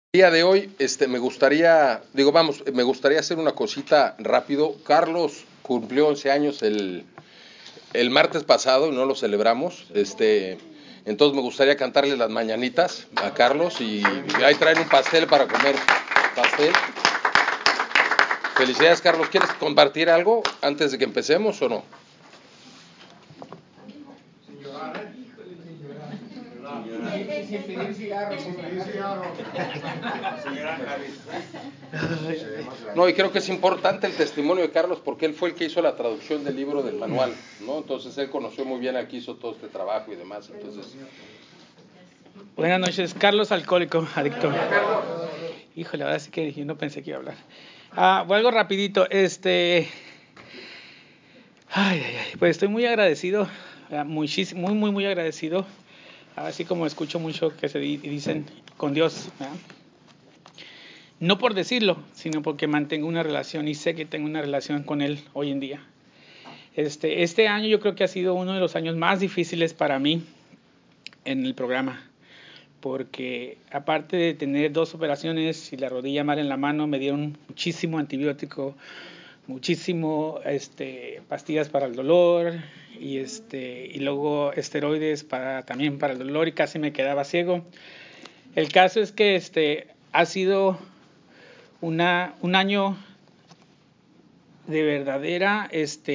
Día de hoy, me gustaría hacer una cosita rápido. Carlos cumplió 11 años el martes pasado y no lo celebramos. Entonces me gustaría cantarle las mañanitas a Carlos y ahí traen un pastel para comer pastel. Felicidades, Carlos. ¿Quieres compartir algo antes de que empecemos o no? Sin pedir cigarros. No, y creo que es importante el testimonio de Carlos porque él fue el que hizo la traducción del libro del manual, ¿no? Entonces él conoció muy bien al que hizo todo este trabajo y demás. Entonces, Buenas noches, Carlos, alcohólico, adicto. Híjole, ahora sí que yo no pensé que iba a hablar. Algo rapidito, pues estoy muy agradecido, muchísimo, muy agradecido. Así como escucho mucho que se dicen con Dios, ¿verdad? No por decirlo, sino porque mantengo una relación y sé que tengo una relación con Él hoy en día. Este año yo creo que ha sido uno de los años más difíciles para mí en el programa, porque aparte de tener 2 operaciones y la rodilla mal en la mano, me dieron muchísimo antibiótico, muchísimo pastillas para el dolor y luego esteroides también para el dolor y casi me quedaba ciego. El caso es que ha sido un año de verdadera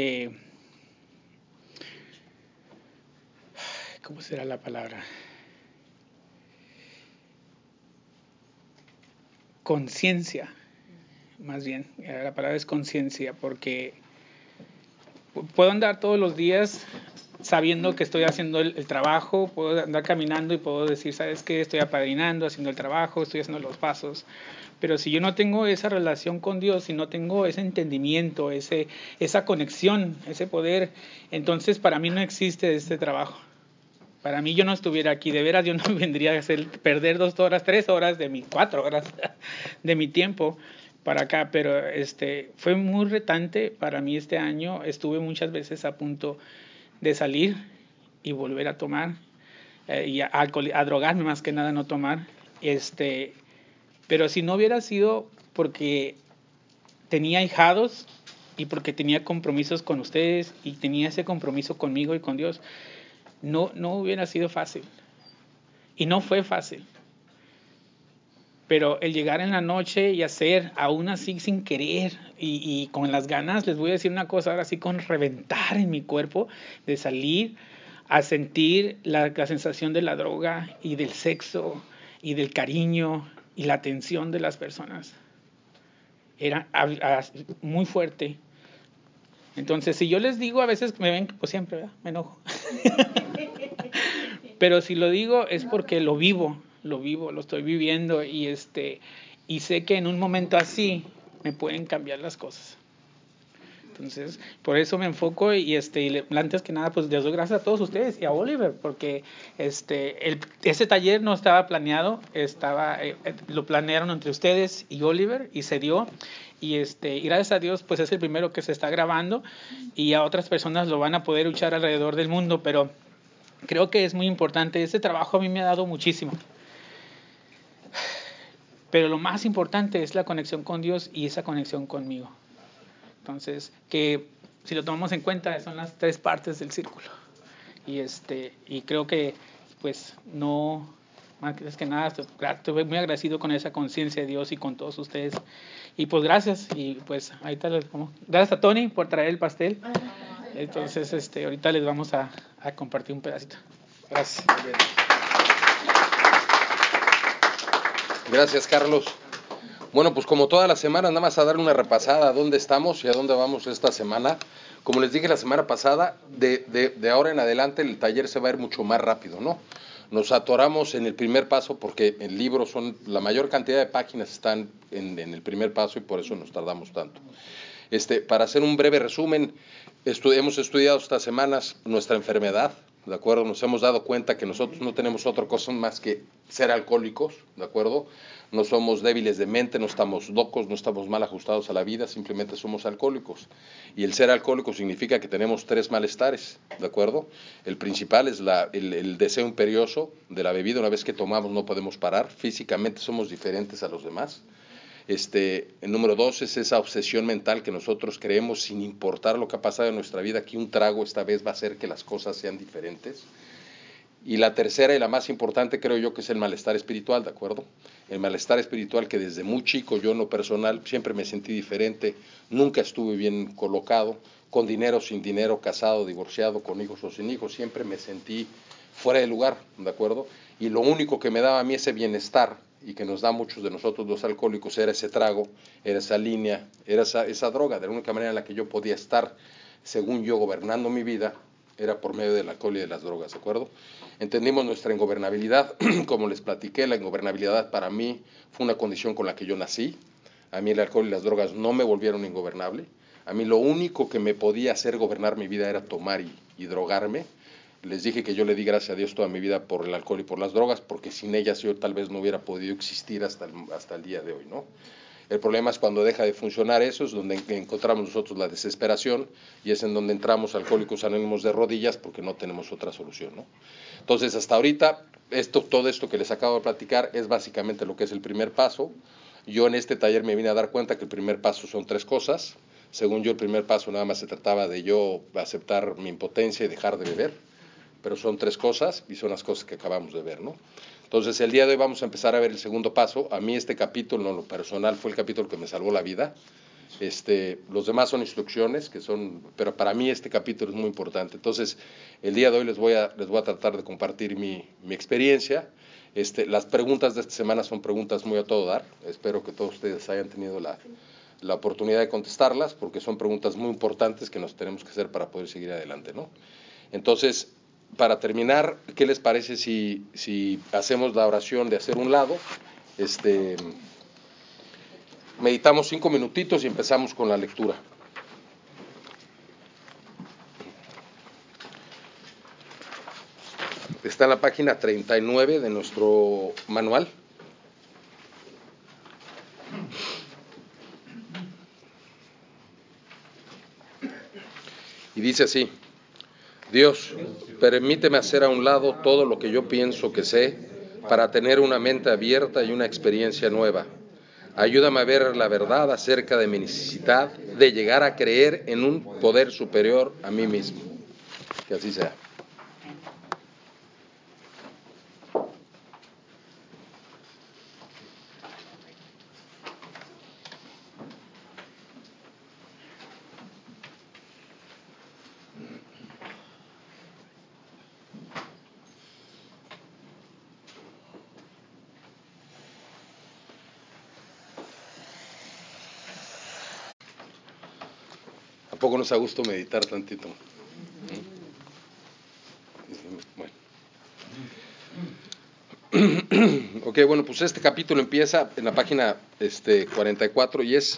¿cómo será la palabra? Conciencia, más bien, la palabra es conciencia, porque puedo andar todos los días sabiendo que estoy haciendo el trabajo, puedo andar caminando y puedo decir, ¿sabes qué? Estoy apadrinando, haciendo el trabajo, estoy haciendo los pasos. Pero si yo no tengo esa relación con Dios, si no tengo ese entendimiento, esa conexión, ese poder, entonces para mí no existe este trabajo. Para mí yo no estuviera aquí, de veras yo no vendría a perder 2 horas, 3 horas de mis 4 horas de mi tiempo para acá, pero fue muy retante para mí este año. Estuve muchas veces a punto de salir y volver a tomar y a drogarme, más que nada no tomar. Pero si no hubiera sido porque tenía ahijados y porque tenía compromisos con ustedes y tenía ese compromiso conmigo y con Dios, no hubiera sido fácil. Y no fue fácil. Pero el llegar en la noche y hacer, aún así sin querer y con las ganas, les voy a decir una cosa, ahora sí con reventar en mi cuerpo, de salir a sentir la sensación de la droga y del sexo y del cariño y la atención de las personas. Era muy fuerte. Entonces, si yo les digo, a veces me ven, pues siempre, ¿verdad? Me enojo. Pero si lo digo es porque lo vivo, lo estoy viviendo y sé que en un momento así me pueden cambiar las cosas. Entonces, por eso me enfoco y antes que nada, pues les doy gracias a todos ustedes y a Oliver, porque ese taller no estaba planeado, lo planearon entre ustedes y Oliver y se dio. Y gracias a Dios, pues es el primero que se está grabando y a otras personas lo van a poder escuchar alrededor del mundo, pero creo que es muy importante. Este trabajo a mí me ha dado muchísimo. Pero lo más importante es la conexión con Dios y esa conexión conmigo. Entonces, que si lo tomamos en cuenta, son las 3 partes del círculo. Y creo que, pues, no, más que nada, estoy muy agradecido con esa conciencia de Dios y con todos ustedes. Y pues, gracias. Y pues, ahorita gracias a Tony por traer el pastel. Entonces, ahorita les vamos a compartir un pedacito. Gracias. gracias, Carlos. Bueno, pues como todas las semanas, nada más a darle una repasada a dónde estamos y a dónde vamos esta semana. Como les dije la semana pasada, de ahora en adelante el taller se va a ir mucho más rápido, ¿no? Nos atoramos en el primer paso porque el libro la mayor cantidad de páginas están en el primer paso y por eso nos tardamos tanto. Para hacer un breve resumen, hemos estudiado estas semanas nuestra enfermedad, ¿de acuerdo? Nos hemos dado cuenta que nosotros no tenemos otra cosa más que ser alcohólicos, ¿de acuerdo? No somos débiles de mente, no estamos locos, no estamos mal ajustados a la vida, simplemente somos alcohólicos. Y el ser alcohólico significa que tenemos 3 malestares, ¿de acuerdo? El principal es el deseo imperioso de la bebida. Una vez que tomamos no podemos parar, físicamente somos diferentes a los demás. El número 2 es esa obsesión mental que nosotros creemos, sin importar lo que ha pasado en nuestra vida, que un trago esta vez va a hacer que las cosas sean diferentes. Y la tercera y la más importante creo yo que es el malestar espiritual, ¿de acuerdo? El malestar espiritual que desde muy chico yo en lo personal siempre me sentí diferente, nunca estuve bien colocado, con dinero, sin dinero, casado, divorciado, con hijos o sin hijos, siempre me sentí fuera de lugar, ¿de acuerdo? Y lo único que me daba a mí ese bienestar y que nos da a muchos de nosotros los alcohólicos era ese trago, era esa línea, era esa droga. De la única manera en la que yo podía estar, según yo, gobernando mi vida, era por medio del alcohol y de las drogas, ¿de acuerdo? Entendimos nuestra ingobernabilidad, como les platiqué, la ingobernabilidad para mí fue una condición con la que yo nací. A mí el alcohol y las drogas no me volvieron ingobernable. A mí lo único que me podía hacer gobernar mi vida era tomar y drogarme. Les dije que yo le di gracias a Dios toda mi vida por el alcohol y por las drogas, porque sin ellas yo tal vez no hubiera podido existir hasta el día de hoy, ¿no? El problema es cuando deja de funcionar eso, es donde encontramos nosotros la desesperación y es en donde entramos alcohólicos anónimos de rodillas porque no tenemos otra solución, ¿no? Entonces, hasta ahorita, todo esto que les acabo de platicar es básicamente lo que es el primer paso. Yo en este taller me vine a dar cuenta que el primer paso son 3 cosas. Según yo, el primer paso nada más se trataba de yo aceptar mi impotencia y dejar de beber, pero son 3 cosas y son las cosas que acabamos de ver, ¿no? Entonces, el día de hoy vamos a empezar a ver el segundo paso. A mí este capítulo, en lo personal, fue el capítulo que me salvó la vida. Los demás son instrucciones, pero para mí este capítulo es muy importante. Entonces, el día de hoy les voy a tratar de compartir mi experiencia. Las preguntas de esta semana son preguntas muy a todo dar. Espero que todos ustedes hayan tenido la oportunidad de contestarlas, porque son preguntas muy importantes que nos tenemos que hacer para poder seguir adelante, ¿no? Entonces, para terminar, ¿qué les parece si hacemos la oración de hacer un lado? Meditamos 5 minutitos y empezamos con la lectura. Está en la página 39 de nuestro manual. Y dice así: Dios, permíteme hacer a un lado todo lo que yo pienso que sé para tener una mente abierta y una experiencia nueva. Ayúdame a ver la verdad acerca de mi necesidad de llegar a creer en un poder superior a mí mismo. Que así sea. ¿A poco nos da gusto meditar tantito? Bueno. Ok, bueno, pues este capítulo empieza en la página 44 y es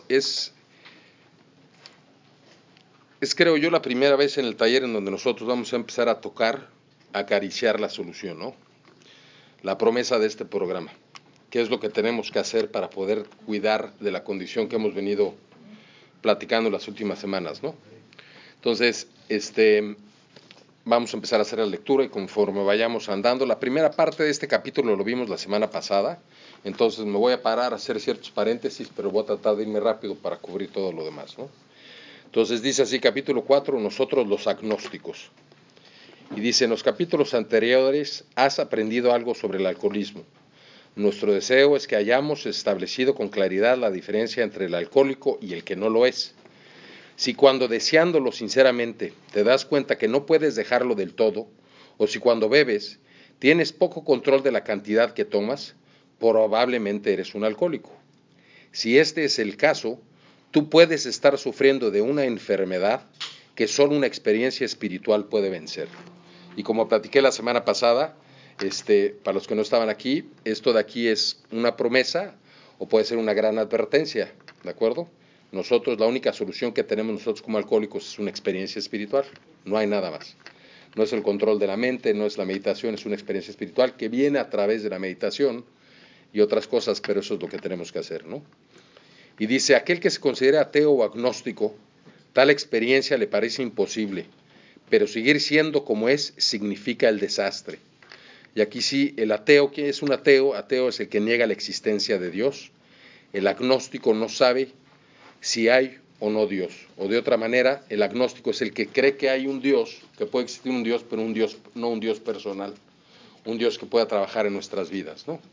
creo yo la primera vez en el taller en donde nosotros vamos a empezar a tocar, a acariciar la solución, ¿no? La promesa de este programa. ¿Qué es lo que tenemos que hacer para poder cuidar de la condición que hemos venido platicando las últimas semanas, ¿no? Entonces, vamos a empezar a hacer la lectura y conforme vayamos andando, la primera parte de este capítulo lo vimos la semana pasada, entonces me voy a parar a hacer ciertos paréntesis, pero voy a tratar de irme rápido para cubrir todo lo demás, ¿no? Entonces dice así, capítulo 4, nosotros los agnósticos. Y dice, en los capítulos anteriores has aprendido algo sobre el alcoholismo. Nuestro deseo es que hayamos establecido con claridad la diferencia entre el alcohólico y el que no lo es. Si cuando deseándolo sinceramente te das cuenta que no puedes dejarlo del todo, o si cuando bebes tienes poco control de la cantidad que tomas, probablemente eres un alcohólico. Si este es el caso, tú puedes estar sufriendo de una enfermedad que solo una experiencia espiritual puede vencer. Y como platiqué la semana pasada, para los que no estaban aquí, esto de aquí es una promesa o puede ser una gran advertencia, ¿de acuerdo? Nosotros, la única solución que tenemos nosotros como alcohólicos es una experiencia espiritual, no hay nada más. No es el control de la mente, no es la meditación, es una experiencia espiritual que viene a través de la meditación y otras cosas, pero eso es lo que tenemos que hacer, ¿no? Y dice, aquel que se considera ateo o agnóstico, tal experiencia le parece imposible, pero seguir siendo como es significa el desastre. Y aquí sí, el ateo, ¿quién es un ateo? Ateo es el que niega la existencia de Dios. El agnóstico no sabe si hay o no Dios. O de otra manera, el agnóstico es el que cree que hay un Dios, que puede existir un Dios, pero un Dios, no un Dios personal, un Dios que pueda trabajar en nuestras vidas, ¿no?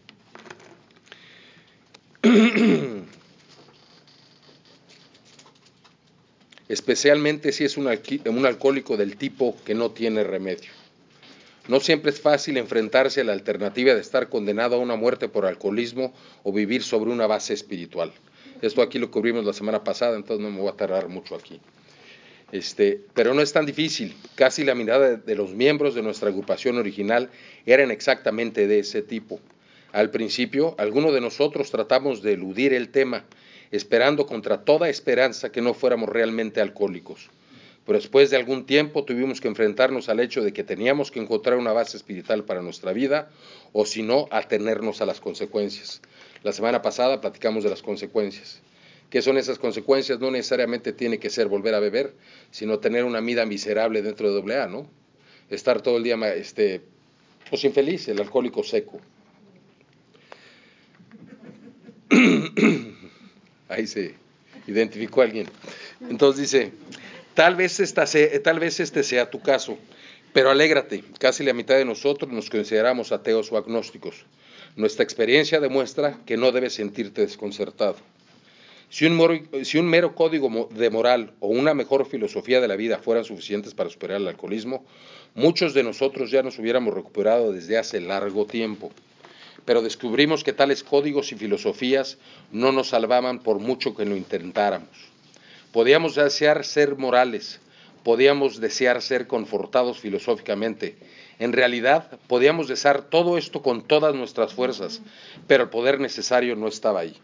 Especialmente si es un alcohólico del tipo que no tiene remedio. No siempre es fácil enfrentarse a la alternativa de estar condenado a una muerte por alcoholismo o vivir sobre una base espiritual. Esto aquí lo cubrimos la semana pasada, entonces no me voy a tardar mucho aquí. Pero no es tan difícil. Casi la mirada de los miembros de nuestra agrupación original eran exactamente de ese tipo. Al principio, algunos de nosotros tratamos de eludir el tema, esperando contra toda esperanza que no fuéramos realmente alcohólicos. Pero después de algún tiempo tuvimos que enfrentarnos al hecho de que teníamos que encontrar una base espiritual para nuestra vida, o si no, atenernos a las consecuencias. La semana pasada platicamos de las consecuencias. ¿Qué son esas consecuencias? No necesariamente tiene que ser volver a beber, sino tener una vida miserable dentro de AA, ¿no? Estar todo el día pues infeliz, el alcohólico seco. Ahí se identificó a alguien. Entonces dice, tal vez este sea tu caso, pero alégrate, casi la mitad de nosotros nos consideramos ateos o agnósticos. Nuestra experiencia demuestra que no debes sentirte desconcertado. Si un mero código de moral o una mejor filosofía de la vida fueran suficientes para superar el alcoholismo, muchos de nosotros ya nos hubiéramos recuperado desde hace largo tiempo. Pero descubrimos que tales códigos y filosofías no nos salvaban por mucho que lo intentáramos. Podíamos desear ser morales, podíamos desear ser confortados filosóficamente. En realidad, podíamos desear todo esto con todas nuestras fuerzas, pero el poder necesario no estaba ahí.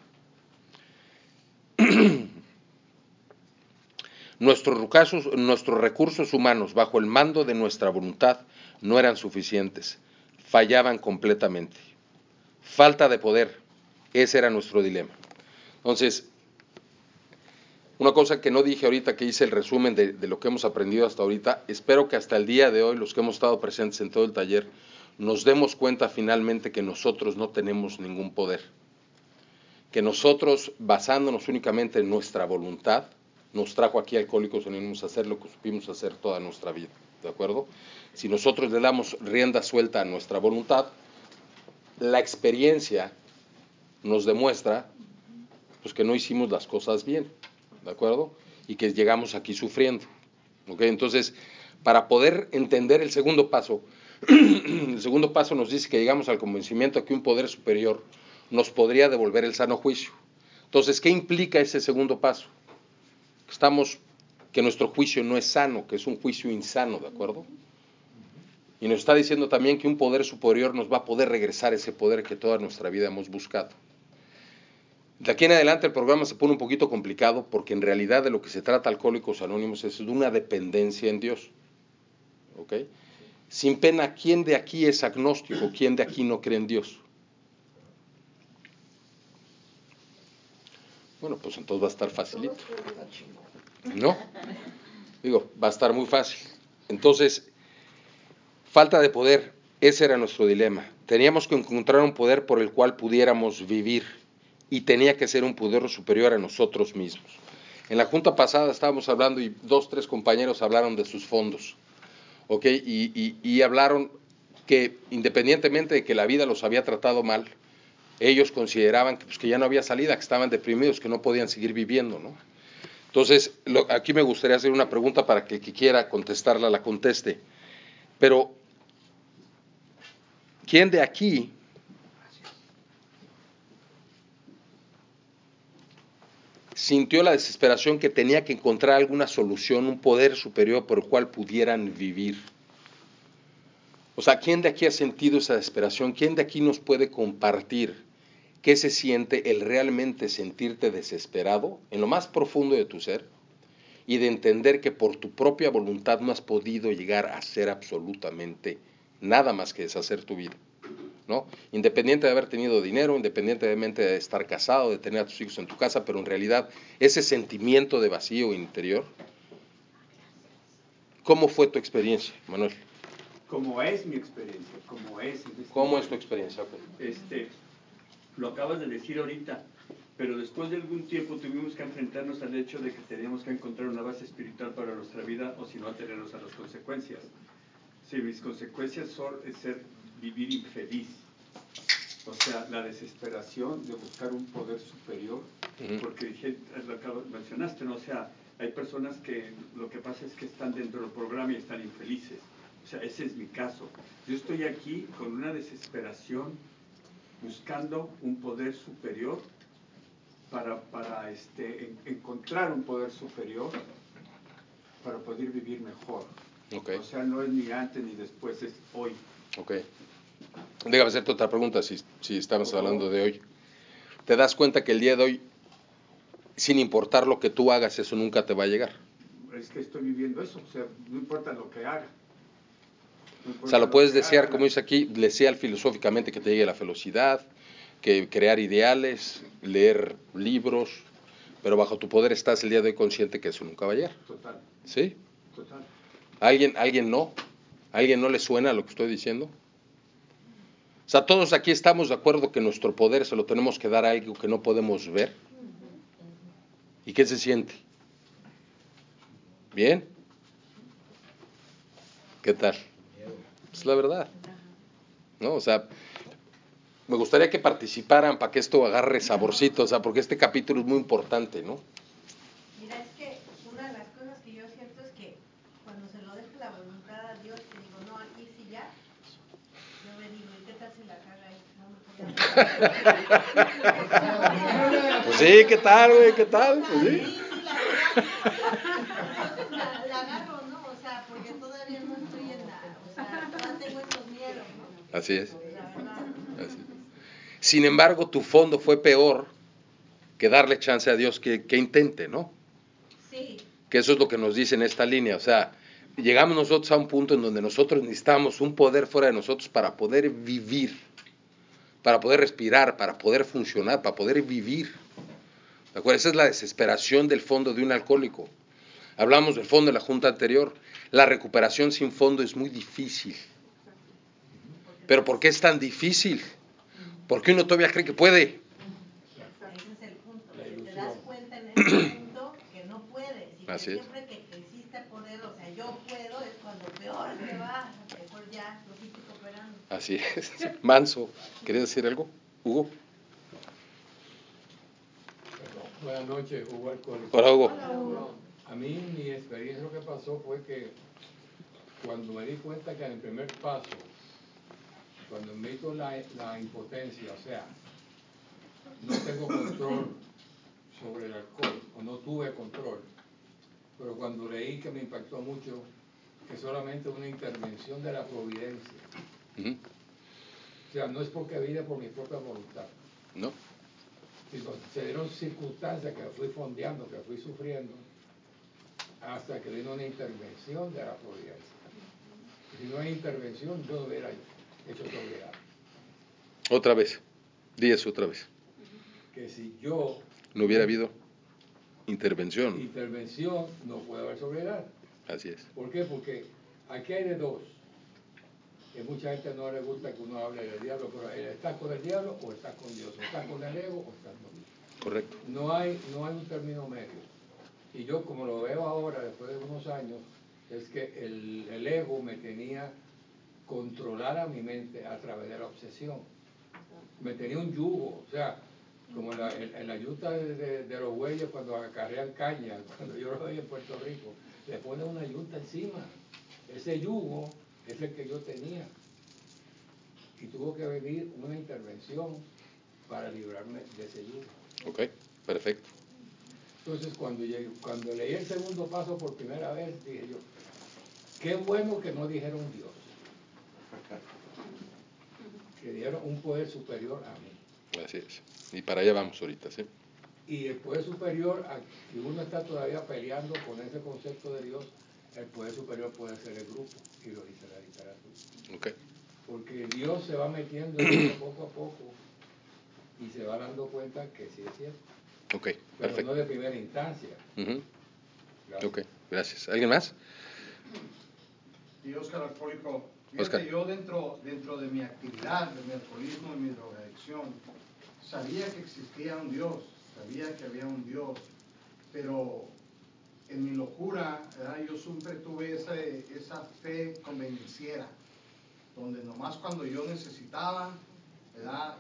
Nuestros recursos humanos, bajo el mando de nuestra voluntad, no eran suficientes, fallaban completamente. Falta de poder, ese era nuestro dilema. Entonces, una cosa que no dije ahorita, que hice el resumen de lo que hemos aprendido hasta ahorita, espero que hasta el día de hoy, los que hemos estado presentes en todo el taller, nos demos cuenta finalmente que nosotros no tenemos ningún poder. Que nosotros, basándonos únicamente en nuestra voluntad, nos trajo aquí Alcohólicos Anónimos a hacer lo que supimos hacer toda nuestra vida, ¿de acuerdo? Si nosotros le damos rienda suelta a nuestra voluntad, la experiencia nos demuestra pues, que no hicimos las cosas bien, ¿de acuerdo? Y que llegamos aquí sufriendo, ¿ok? Entonces, para poder entender el segundo paso, el segundo paso nos dice que llegamos al convencimiento de que un poder superior nos podría devolver el sano juicio. Entonces, ¿qué implica ese segundo paso? Que nuestro juicio no es sano, que es un juicio insano, ¿de acuerdo? Y nos está diciendo también que un poder superior nos va a poder regresar ese poder que toda nuestra vida hemos buscado. De aquí en adelante el programa se pone un poquito complicado porque en realidad de lo que se trata Alcohólicos Anónimos es de una dependencia en Dios. ¿Ok? Sin pena, ¿quién de aquí es agnóstico? ¿Quién de aquí no cree en Dios? Bueno, pues entonces va a estar facilito. ¿No? Digo, va a estar muy fácil. Entonces, falta de poder, ese era nuestro dilema. Teníamos que encontrar un poder por el cual pudiéramos vivir y tenía que ser un poder superior a nosotros mismos. En la junta pasada estábamos hablando y 2, 3 compañeros hablaron de sus fondos, ¿ok? Y hablaron que independientemente de que la vida los había tratado mal, ellos consideraban que, pues, que ya no había salida, que estaban deprimidos, que no podían seguir viviendo, ¿no? Entonces, aquí me gustaría hacer una pregunta para que el que quiera contestarla la conteste. Pero, ¿quién de aquí sintió la desesperación que tenía que encontrar alguna solución, un poder superior por el cual pudieran vivir? O sea, ¿quién de aquí ha sentido esa desesperación? ¿Quién de aquí nos puede compartir qué se siente el realmente sentirte desesperado en lo más profundo de tu ser y de entender que por tu propia voluntad no has podido llegar a hacer absolutamente nada más que deshacer tu vida, ¿no? Independiente de haber tenido dinero, independientemente de estar casado, de tener a tus hijos en tu casa, pero en realidad ese sentimiento de vacío interior, ¿cómo fue tu experiencia, Manuel? Como es mi experiencia, como es. ¿Cómo es tu experiencia? Okay. Lo acabas de decir ahorita, pero después de algún tiempo tuvimos que enfrentarnos al hecho de que teníamos que encontrar una base espiritual para nuestra vida, o si no, atenernos a las consecuencias. Si mis consecuencias son ser vivir infeliz, o sea, la desesperación de buscar un poder superior, porque dije, lo mencionaste, ¿no? O sea, hay personas que lo que pasa es que están dentro del programa y están infelices. O sea, ese es mi caso. Yo estoy aquí con una desesperación, buscando un poder superior para encontrar un poder superior para poder vivir mejor. Okay. O sea, no es ni antes ni después, es hoy. Ok. Déjame hacerte otra pregunta, si estamos hablando de hoy. ¿Te das cuenta que el día de hoy, sin importar lo que tú hagas, eso nunca te va a llegar? Es que estoy viviendo eso, o sea, no importa lo que haga. O sea, lo puedes desear, como dice aquí, desear filosóficamente que te llegue la felicidad, que crear ideales, leer libros, pero bajo tu poder estás el día de hoy consciente que eso nunca va a llegar. Total. ¿Sí? Total. ¿Alguien no? ¿Alguien no le suena lo que estoy diciendo? O sea, todos aquí estamos de acuerdo que nuestro poder se lo tenemos que dar a algo que no podemos ver. ¿Y qué se siente? ¿Bien? ¿Qué tal? Es la verdad, ¿no? O sea, me gustaría que participaran para que esto agarre saborcito, o sea, porque este capítulo es muy importante, ¿no? Mira, es que una de las cosas que yo siento es que cuando se lo deja la voluntad a Dios, que digo, no, aquí sí ya, yo me digo, ¿y qué tal si la caga ahí? No, Pues sí, ¿qué tal, güey? ¿Qué tal? Pues sí. Sí, la agarro, ¿no? O sea, porque todavía no estoy en la, o sea, todavía tengo estos miedos, ¿no? Así es. La verdad. Así es. Sin embargo, tu fondo fue peor que darle chance a Dios que intente, ¿no? Sí. Que eso es lo que nos dice en esta línea, o sea, llegamos nosotros a un punto en donde nosotros necesitamos un poder fuera de nosotros para poder vivir, para poder respirar, para poder funcionar, para poder vivir. ¿De acuerdo? Esa es la desesperación del fondo de un alcohólico. Hablamos del fondo de la junta anterior. La recuperación sin fondo es muy difícil. ¿Pero por qué es tan difícil? Porque uno todavía cree que puede. Ese es el punto, que te das cuenta en ese punto que no puedes y que Así es. siempre que quisiste poder, o sea, yo puedo, es cuando peor te va, mejor ya lo fuiste cooperando. Así es. Manso, ¿querías decir algo, Hugo? Buenas noches, Hugo Alcohólico. Hola, Hugo. Hola, Hugo. A mí mi experiencia lo que pasó fue que cuando me di cuenta que en el primer paso, cuando me hizo la impotencia, o sea, no tengo control sobre el alcohol, o no tuve control, pero cuando leí que me impactó mucho, que solamente una intervención de la providencia, o sea, no es porque vine por mi propia voluntad, ¿No? sino se dieron circunstancias que fui fondeando, que fui sufriendo, hasta que vino una intervención de la providencia. Si no hay intervención, yo no hubiera hecho sobriedad. Otra vez, di eso otra vez. Que si yo No hubiera habido intervención. no puede haber sobriedad. Así es. ¿Por qué? Porque aquí hay de dos. Que mucha gente no le gusta que uno hable del diablo, pero ¿estás con el diablo o estás con Dios? ¿Estás con el ego o estás con Dios? Correcto. No hay un término medio. Y yo, como lo veo ahora, después de unos años, es que el ego me tenía controlar a mi mente a través de la obsesión. Me tenía un yugo, o sea, como en la yuta de los bueyes cuando acarrean caña, cuando yo lo veía en Puerto Rico, le ponen una yuta encima. Ese yugo es el que yo tenía. Y tuvo que venir una intervención para librarme de ese yugo. Ok, perfecto. Entonces, cuando leí el segundo paso por primera vez, dije yo, qué bueno que no dijeron Dios, que dieron un poder superior a mí. Así es. Y para allá vamos ahorita, ¿sí? Y el poder superior, si uno está todavía peleando con ese concepto de Dios, el poder superior puede ser el grupo, y lo dice la literatura. Okay. Porque Dios se va metiendo en uno poco a poco y se va dando cuenta que sí es cierto. Ok, pero perfecto. no de primera instancia. Ok, gracias. ¿Alguien más? Y Óscar Alcohólico. Óscar. Fíjate, yo dentro de mi actividad, de mi alcoholismo, de mi drogadicción, sabía que existía un Dios, sabía que había un Dios, pero en mi locura, ¿verdad? Yo siempre tuve esa fe convenciera, donde nomás cuando yo necesitaba, ¿verdad?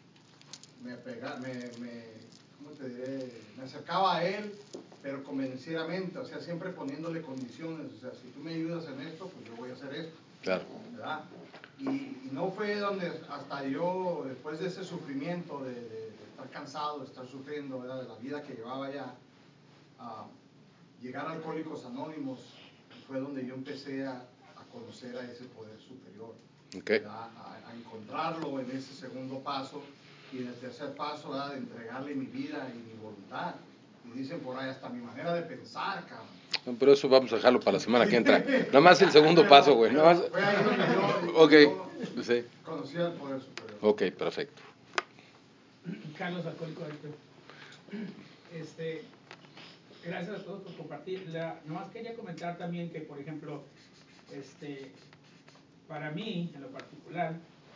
¿Cómo te diré? Me acercaba a él, pero convencieramente, o sea, siempre poniéndole condiciones, o sea, si tú me ayudas en esto, pues yo voy a hacer esto. Claro. ¿Verdad? Y no fue donde hasta yo, después de ese sufrimiento, de estar cansado, de estar sufriendo, ¿verdad? De la vida que llevaba ya, llegar a Alcohólicos Anónimos, fue donde yo empecé a conocer a ese poder superior, Okay. a encontrarlo en ese segundo paso, y en el tercer paso, ¿verdad? De entregarle mi vida y mi voluntad. Y dicen por ahí, hasta mi manera de pensar, cabrón. No, pero eso vamos a dejarlo para la semana que entra. Nada más el segundo paso, güey. Nada más... Fue ahí donde yo, Ok, sí. conocí al poder superior. Ok, perfecto. Carlos, Alcohólico Adicto. Gracias a todos por compartir. Nomás quería comentar también que, por ejemplo, para mí, en lo particular,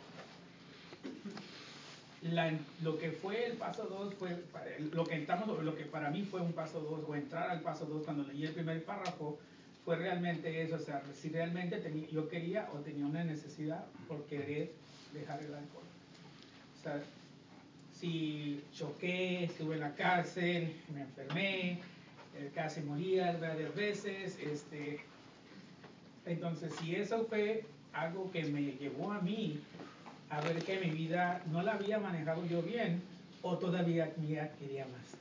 lo que fue el paso 2 fue, lo que para mí fue un paso 2, o entrar al paso 2 cuando leí el primer párrafo, fue realmente eso, o sea, si realmente yo quería o tenía una necesidad por querer dejar el alcohol. O sea, si choqué, estuve en la cárcel, me enfermé, casi moría varias veces, entonces si eso fue algo que me llevó a mí a ver que mi vida no la había manejado yo bien, o todavía quería más.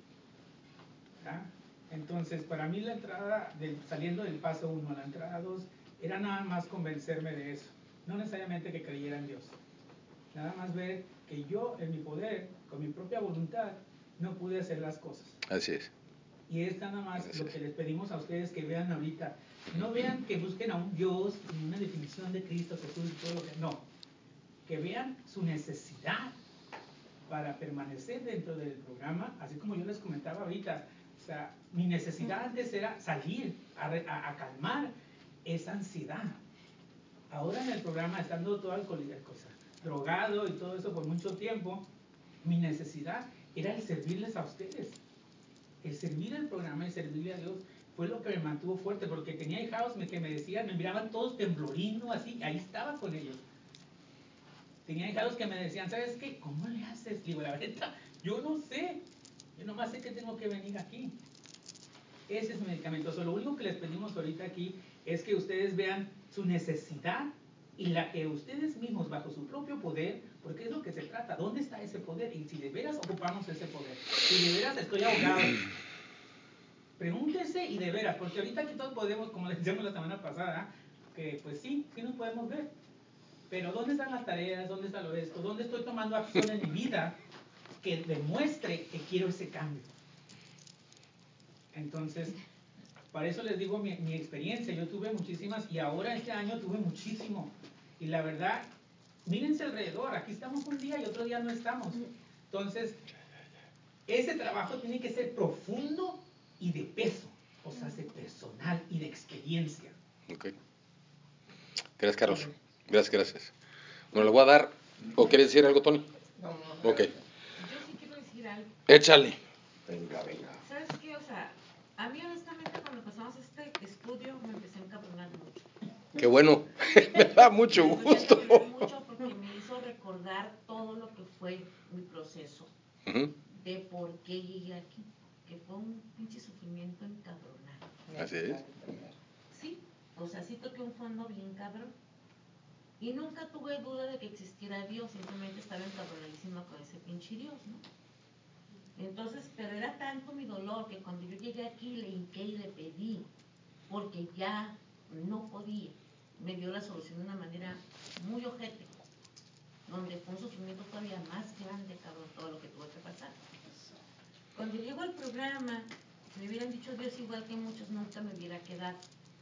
¿Ah? Entonces, para mí la entrada, saliendo del paso 1 a la entrada 2, era nada más convencerme de eso. No necesariamente que creyera en Dios. Nada más ver que yo, en mi poder, con mi propia voluntad, no pude hacer las cosas. Así es. Y es nada más lo que les pedimos a ustedes que vean ahorita. No vean que busquen a un Dios, ni una definición de Cristo, Jesús y todo lo que... No. Que vean su necesidad para permanecer dentro del programa, así como yo les comentaba ahorita. O sea, mi necesidad antes era salir a calmar esa ansiedad. Ahora en el programa, estando todo drogado y todo eso por mucho tiempo, mi necesidad era el servirles a ustedes. El servir al programa, el servirle a Dios, fue lo que me mantuvo fuerte, porque tenía hijados que me decían, me miraban todos temblorinos, así, ahí estaba con ellos. Tenía hijados que me decían, ¿sabes qué? ¿Cómo le haces? Digo, la verdad, yo no sé. Yo nomás sé que tengo que venir aquí. Ese es mi medicamento. Lo único que les pedimos ahorita aquí es que ustedes vean su necesidad y la que ustedes mismos, bajo su propio poder, porque es lo que se trata, ¿dónde está ese poder? Y si de veras ocupamos ese poder, si de veras estoy ahogado, pregúntese y de veras, porque ahorita aquí todos podemos, como les decíamos la semana pasada, que pues sí nos podemos ver. Pero ¿dónde están las tareas? ¿Dónde está lo esto? ¿Dónde estoy tomando acción en mi vida que demuestre que quiero ese cambio? Entonces, para eso les digo mi experiencia. Yo tuve muchísimas y ahora este año tuve muchísimo. Y la verdad, mírense alrededor. Aquí estamos un día y otro día no estamos. Entonces, ese trabajo tiene que ser profundo y de peso. O sea, de personal y de experiencia. Ok. Gracias, Carlos. Gracias. Bueno, le voy a dar... ¿O quieres decir algo, Tony? No. Ok. Yo sí quiero decir algo. Échale. Venga. ¿Sabes qué? O sea, a mí honestamente cuando empezamos este estudio me empecé a encabronar mucho. Qué bueno. Me da mucho Me empecé a gusto. encabronar mucho porque me hizo recordar todo lo que fue mi proceso de por qué llegué aquí. Que fue un pinche sufrimiento encabronado. Así es. Sí, o sea, sí toqué un fondo bien cabrón. Y nunca tuve duda de que existiera Dios, simplemente estaba encabronadísima con ese pinche Dios, ¿no? Entonces, pero era tanto mi dolor que cuando yo llegué aquí le hinqué y le pedí, porque ya no podía. Me dio la solución de una manera muy ojete, donde fue un sufrimiento todavía más grande, cabrón, todo lo que tuve que pasar. cuando llego al programa, me hubieran dicho Dios igual que muchos, nunca me hubiera quedado.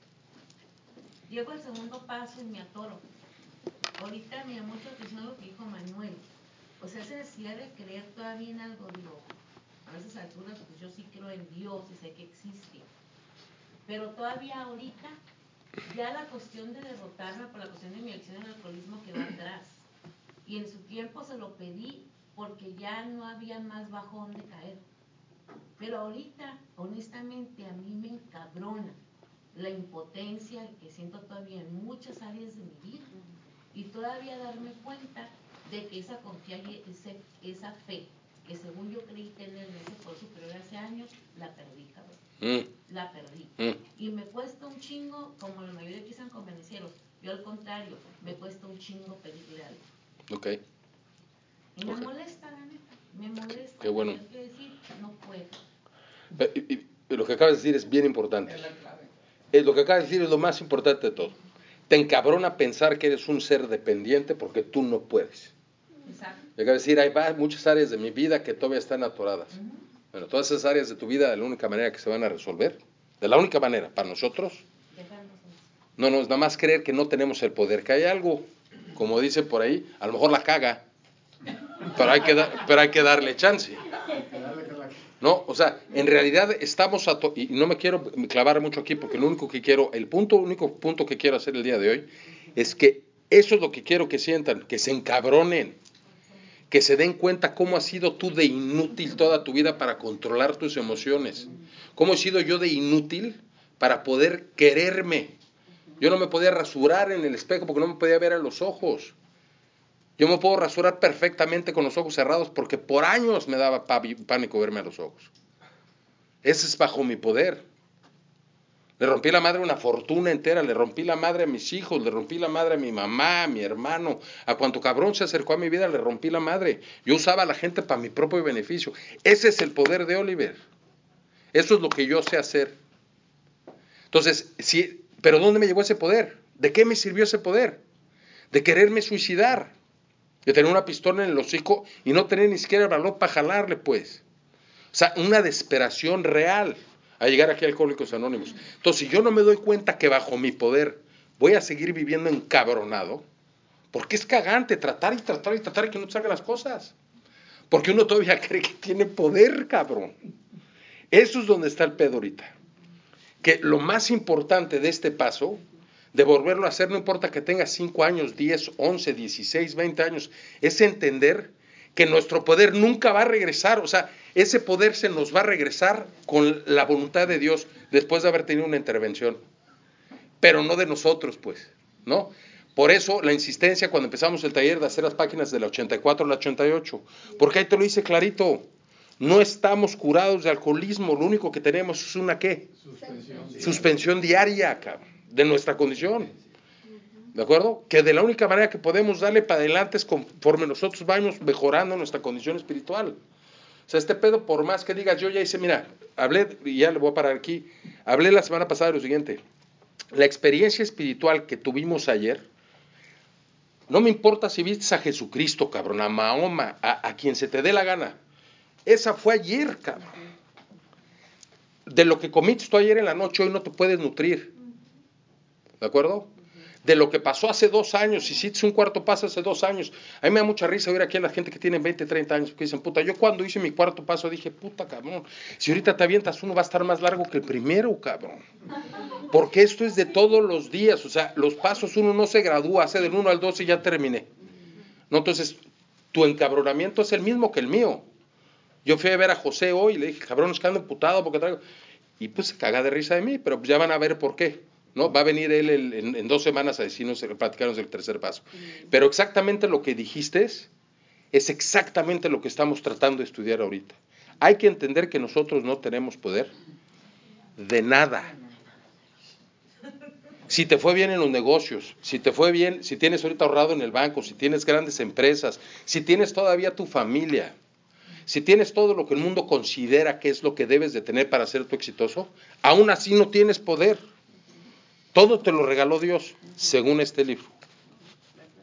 Llego al segundo paso y me atoro. Ahorita me llamó mucho atención lo que dijo Manuel. O sea, esa necesidad de creer todavía en algo, digo, a esas alturas pues yo sí creo en Dios y sé que existe. Pero todavía ahorita, ya la cuestión de derrotarme por la cuestión de mi adicción al alcoholismo quedó atrás. Y en su tiempo se lo pedí porque ya no había más bajo donde caer. Pero ahorita, honestamente, a mí me encabrona la impotencia que siento todavía en muchas áreas de mi vida. Y todavía darme cuenta de que esa confianza, esa fe, que según yo creí tener en ese poder superior hace años, la perdí, cabrón. La perdí. Y me cuesta un chingo, como la mayoría que sean convenencieros. Yo al contrario, me cuesta un chingo pedirle algo. Ok. Y me molesta, la neta. Me molesta. Qué bueno. Tener que decir, no puedo. Y lo que acabas de decir es bien importante. Es la clave. Lo que acabas de decir es lo más importante de todo. Te encabrona pensar que eres un ser dependiente porque tú no puedes. Exacto. Y acabas de decir, hay muchas áreas de mi vida que todavía están atoradas. Bueno, todas esas áreas de tu vida, de la única manera que se van a resolver, de la única manera, para nosotros, no es nada más creer que no tenemos el poder, que hay algo, como dicen por ahí, a lo mejor la caga, pero hay que darle chance. No, o sea, en realidad estamos y no me quiero clavar mucho aquí porque lo único que quiero, único punto que quiero hacer el día de hoy es que eso es lo que quiero que sientan, que se encabronen, que se den cuenta cómo has sido tú de inútil toda tu vida para controlar tus emociones, cómo he sido yo de inútil para poder quererme. Yo no me podía rasurar en el espejo porque no me podía ver a los ojos. Yo me puedo rasurar perfectamente con los ojos cerrados porque por años me daba pánico verme a los ojos. Ese es bajo mi poder. Le rompí la madre a una fortuna entera, le rompí la madre a mis hijos, le rompí la madre a mi mamá, a mi hermano, a cuanto cabrón se acercó a mi vida, le rompí la madre. Yo usaba a la gente para mi propio beneficio. Ese es el poder de Oliver. Eso es lo que yo sé hacer. Entonces, sí, ¿pero dónde me llegó ese poder? ¿De qué me sirvió ese poder? De quererme suicidar. De tener una pistola en el hocico y no tener ni siquiera el valor para jalarle, pues. O sea, una desesperación real a llegar aquí a Alcohólicos Anónimos. Entonces, si yo no me doy cuenta que bajo mi poder voy a seguir viviendo encabronado, porque es cagante tratar y que no te salgan las cosas. Porque uno todavía cree que tiene poder, cabrón. Eso es donde está el pedo ahorita. Que lo más importante de este paso, de volverlo a hacer, no importa que tengas 5 años, 10, 11, 16, 20 años, es entender que nuestro poder nunca va a regresar. O sea, ese poder se nos va a regresar con la voluntad de Dios después de haber tenido una intervención. Pero no de nosotros, pues, ¿no? Por eso la insistencia cuando empezamos el taller de hacer las páginas de la 84 a la 88. Porque ahí te lo dice clarito. No estamos curados de alcoholismo, lo único que tenemos es una ¿qué? Suspensión diaria, cabrón, de nuestra condición. ¿De acuerdo? Que de la única manera que podemos darle para adelante es conforme nosotros vamos mejorando nuestra condición espiritual. O sea, este pedo, por más que digas, yo ya hice, mira, hablé, y ya le voy a parar aquí, hablé la semana pasada de lo siguiente. La experiencia espiritual que tuvimos ayer, no me importa si viste a Jesucristo, cabrón, a Mahoma, a quien se te dé la gana. Esa fue ayer, cabrón. De lo que comiste tú ayer en la noche, hoy no te puedes nutrir. ¿De acuerdo? De lo que pasó hace 2 años, hiciste un cuarto paso hace 2 años. A mí me da mucha risa oír aquí a la gente que tiene 20, 30 años, que dicen, puta, yo cuando hice mi cuarto paso dije, puta, cabrón, si ahorita te avientas uno va a estar más largo que el primero, cabrón. Porque esto es de todos los días, o sea, los pasos uno no se gradúa, hace del 1 al 12 y ya terminé. No, entonces, tu encabronamiento es el mismo que el mío. Yo fui a ver a José hoy y le dije, cabrón, es que ando emputado porque traigo... Y pues se caga de risa de mí, pero ya van a ver por qué, ¿no? Va a venir él en 2 semanas a decirnos, a platicarnos del tercer paso. Pero exactamente lo que dijiste es exactamente lo que estamos tratando de estudiar ahorita. Hay que entender que nosotros no tenemos poder de nada. Si te fue bien en los negocios, si te fue bien, si tienes ahorita ahorrado en el banco, si tienes grandes empresas, si tienes todavía tu familia, si tienes todo lo que el mundo considera que es lo que debes de tener para ser tú exitoso, aún así no tienes poder. Todo te lo regaló Dios, según este libro.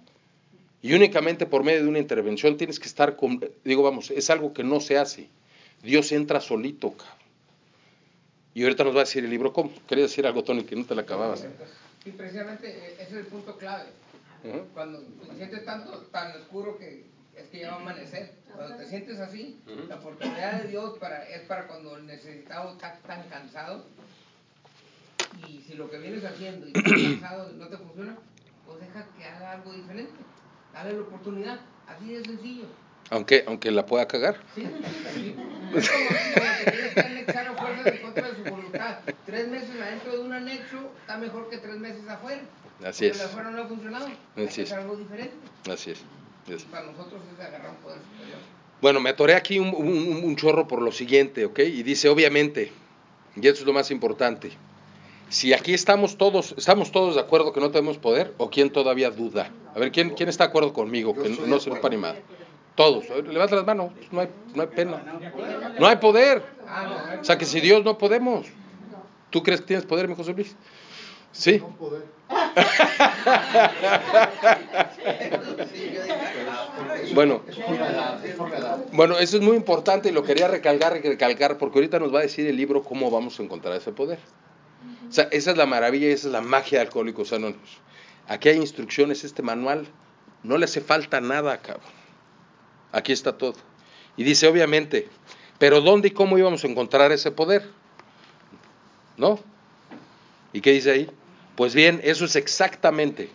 Y únicamente por medio de una intervención tienes que estar, es algo que no se hace. Dios entra solito, cabrón. Y ahorita nos va a decir el libro cómo. Quería decir algo, Tony, que no te la acababas. Sí, precisamente ese es el punto clave. Cuando te sientes tan oscuro que es que ya va a amanecer. Cuando te sientes así, la oportunidad de Dios es para cuando el necesitado está tan cansado. Y si lo que vienes haciendo y estás cansado no te funciona, pues deja que haga algo diferente. Dale la oportunidad. Así de sencillo. Aunque la pueda cagar. Sí. Es como que tienes que anexar a fuerzas en contra de su voluntad. 3 meses adentro de un anexo está mejor que 3 meses afuera. Así es. Porque afuera no ha funcionado. Hay que hacer algo diferente. Así es. Y para nosotros es agarrar un poder superior. Bueno, me atoré aquí un chorro por lo siguiente, ¿ok? Y dice, obviamente, y eso es lo más importante, si aquí estamos todos de acuerdo que no tenemos poder, o quién todavía duda. A ver, ¿quién está de acuerdo conmigo que no se para ni más? Todos, levanta las manos, no hay pena. No hay poder. O sea que si Dios no podemos. ¿Tú crees que tienes poder, mi José Luis? Sí. No poder. Bueno, eso es muy importante y lo quería recalcar porque ahorita nos va a decir el libro cómo vamos a encontrar ese poder. O sea, esa es la maravilla y esa es la magia de Alcohólicos Anónimos. Aquí hay instrucciones, este manual, no le hace falta nada, cabrón. Aquí está todo. Y dice, obviamente, pero ¿dónde y cómo íbamos a encontrar ese poder? ¿No? ¿Y qué dice ahí? Pues bien, eso es exactamente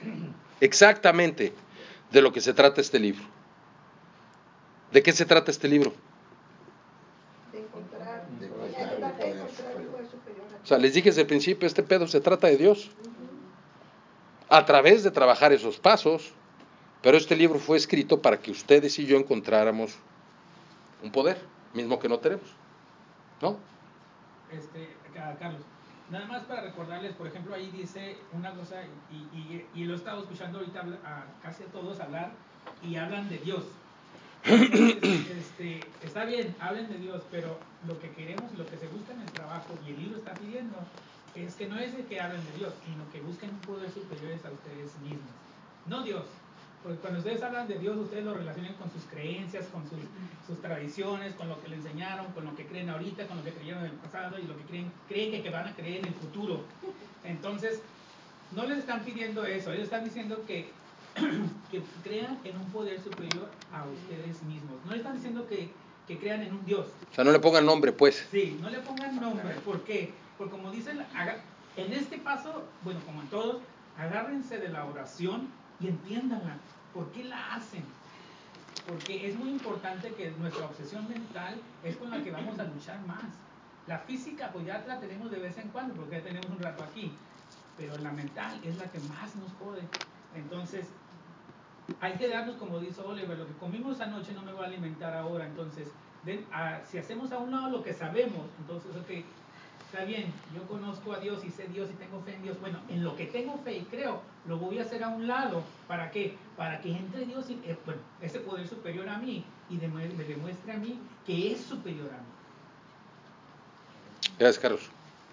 de lo que se trata este libro. ¿De qué se trata este libro? De encontrar el poder superior. O sea, les dije desde el principio, este pedo se trata de Dios. A través de trabajar esos pasos. Pero este libro fue escrito para que ustedes y yo encontráramos un poder, mismo que no tenemos. ¿No? Carlos, nada más para recordarles, por ejemplo, ahí dice una cosa, y lo he estado escuchando ahorita a casi a todos hablar, y hablan de Dios. Entonces, está bien, hablen de Dios, pero lo que queremos y lo que se busca en el trabajo, y el libro está pidiendo, es que no es de que hablen de Dios, sino que busquen un poder superior a ustedes mismos. No Dios. Porque cuando ustedes hablan de Dios, ustedes lo relacionan con sus creencias, con sus tradiciones, con lo que le enseñaron, con lo que creen ahorita, con lo que creyeron en el pasado y lo que creen que van a creer en el futuro. Entonces, no les están pidiendo eso, ellos están diciendo que crean en un poder superior a ustedes mismos. No le están diciendo que crean en un Dios. O sea, no le pongan nombre, pues. Sí, no le pongan nombre. ¿Por qué? Porque como dicen, en este paso, bueno, como en todos, agárrense de la oración y entiéndanla. ¿Por qué la hacen? Porque es muy importante que nuestra obsesión mental es con la que vamos a luchar más. La física, pues ya la tenemos de vez en cuando, porque ya tenemos un rato aquí. Pero la mental es la que más nos jode. Entonces, hay que darnos, como dice Oliver, lo que comimos anoche no me va a alimentar ahora. Entonces, si hacemos a un lado lo que sabemos, entonces, ok, está bien, yo conozco a Dios y sé Dios y tengo fe en Dios. Bueno, en lo que tengo fe y creo, lo voy a hacer a un lado. ¿Para qué? Para que entre Dios y ese poder superior a mí y me demuestre a mí que es superior a mí. Gracias, Carlos.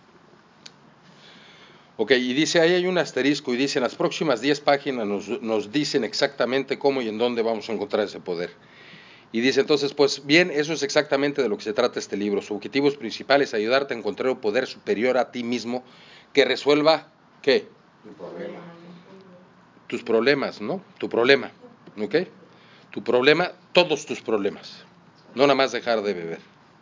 Ok, y dice, ahí hay un asterisco y dice, en las próximas 10 páginas nos dicen exactamente cómo y en dónde vamos a encontrar ese poder. Y dice entonces, pues bien, eso es exactamente de lo que se trata este libro. Su objetivo principal es ayudarte a encontrar un poder superior a ti mismo que resuelva, ¿qué? Tu problema. Tus problemas, ¿no? Tu problema, ¿ok? Tu problema, todos tus problemas. No nada más dejar de beber.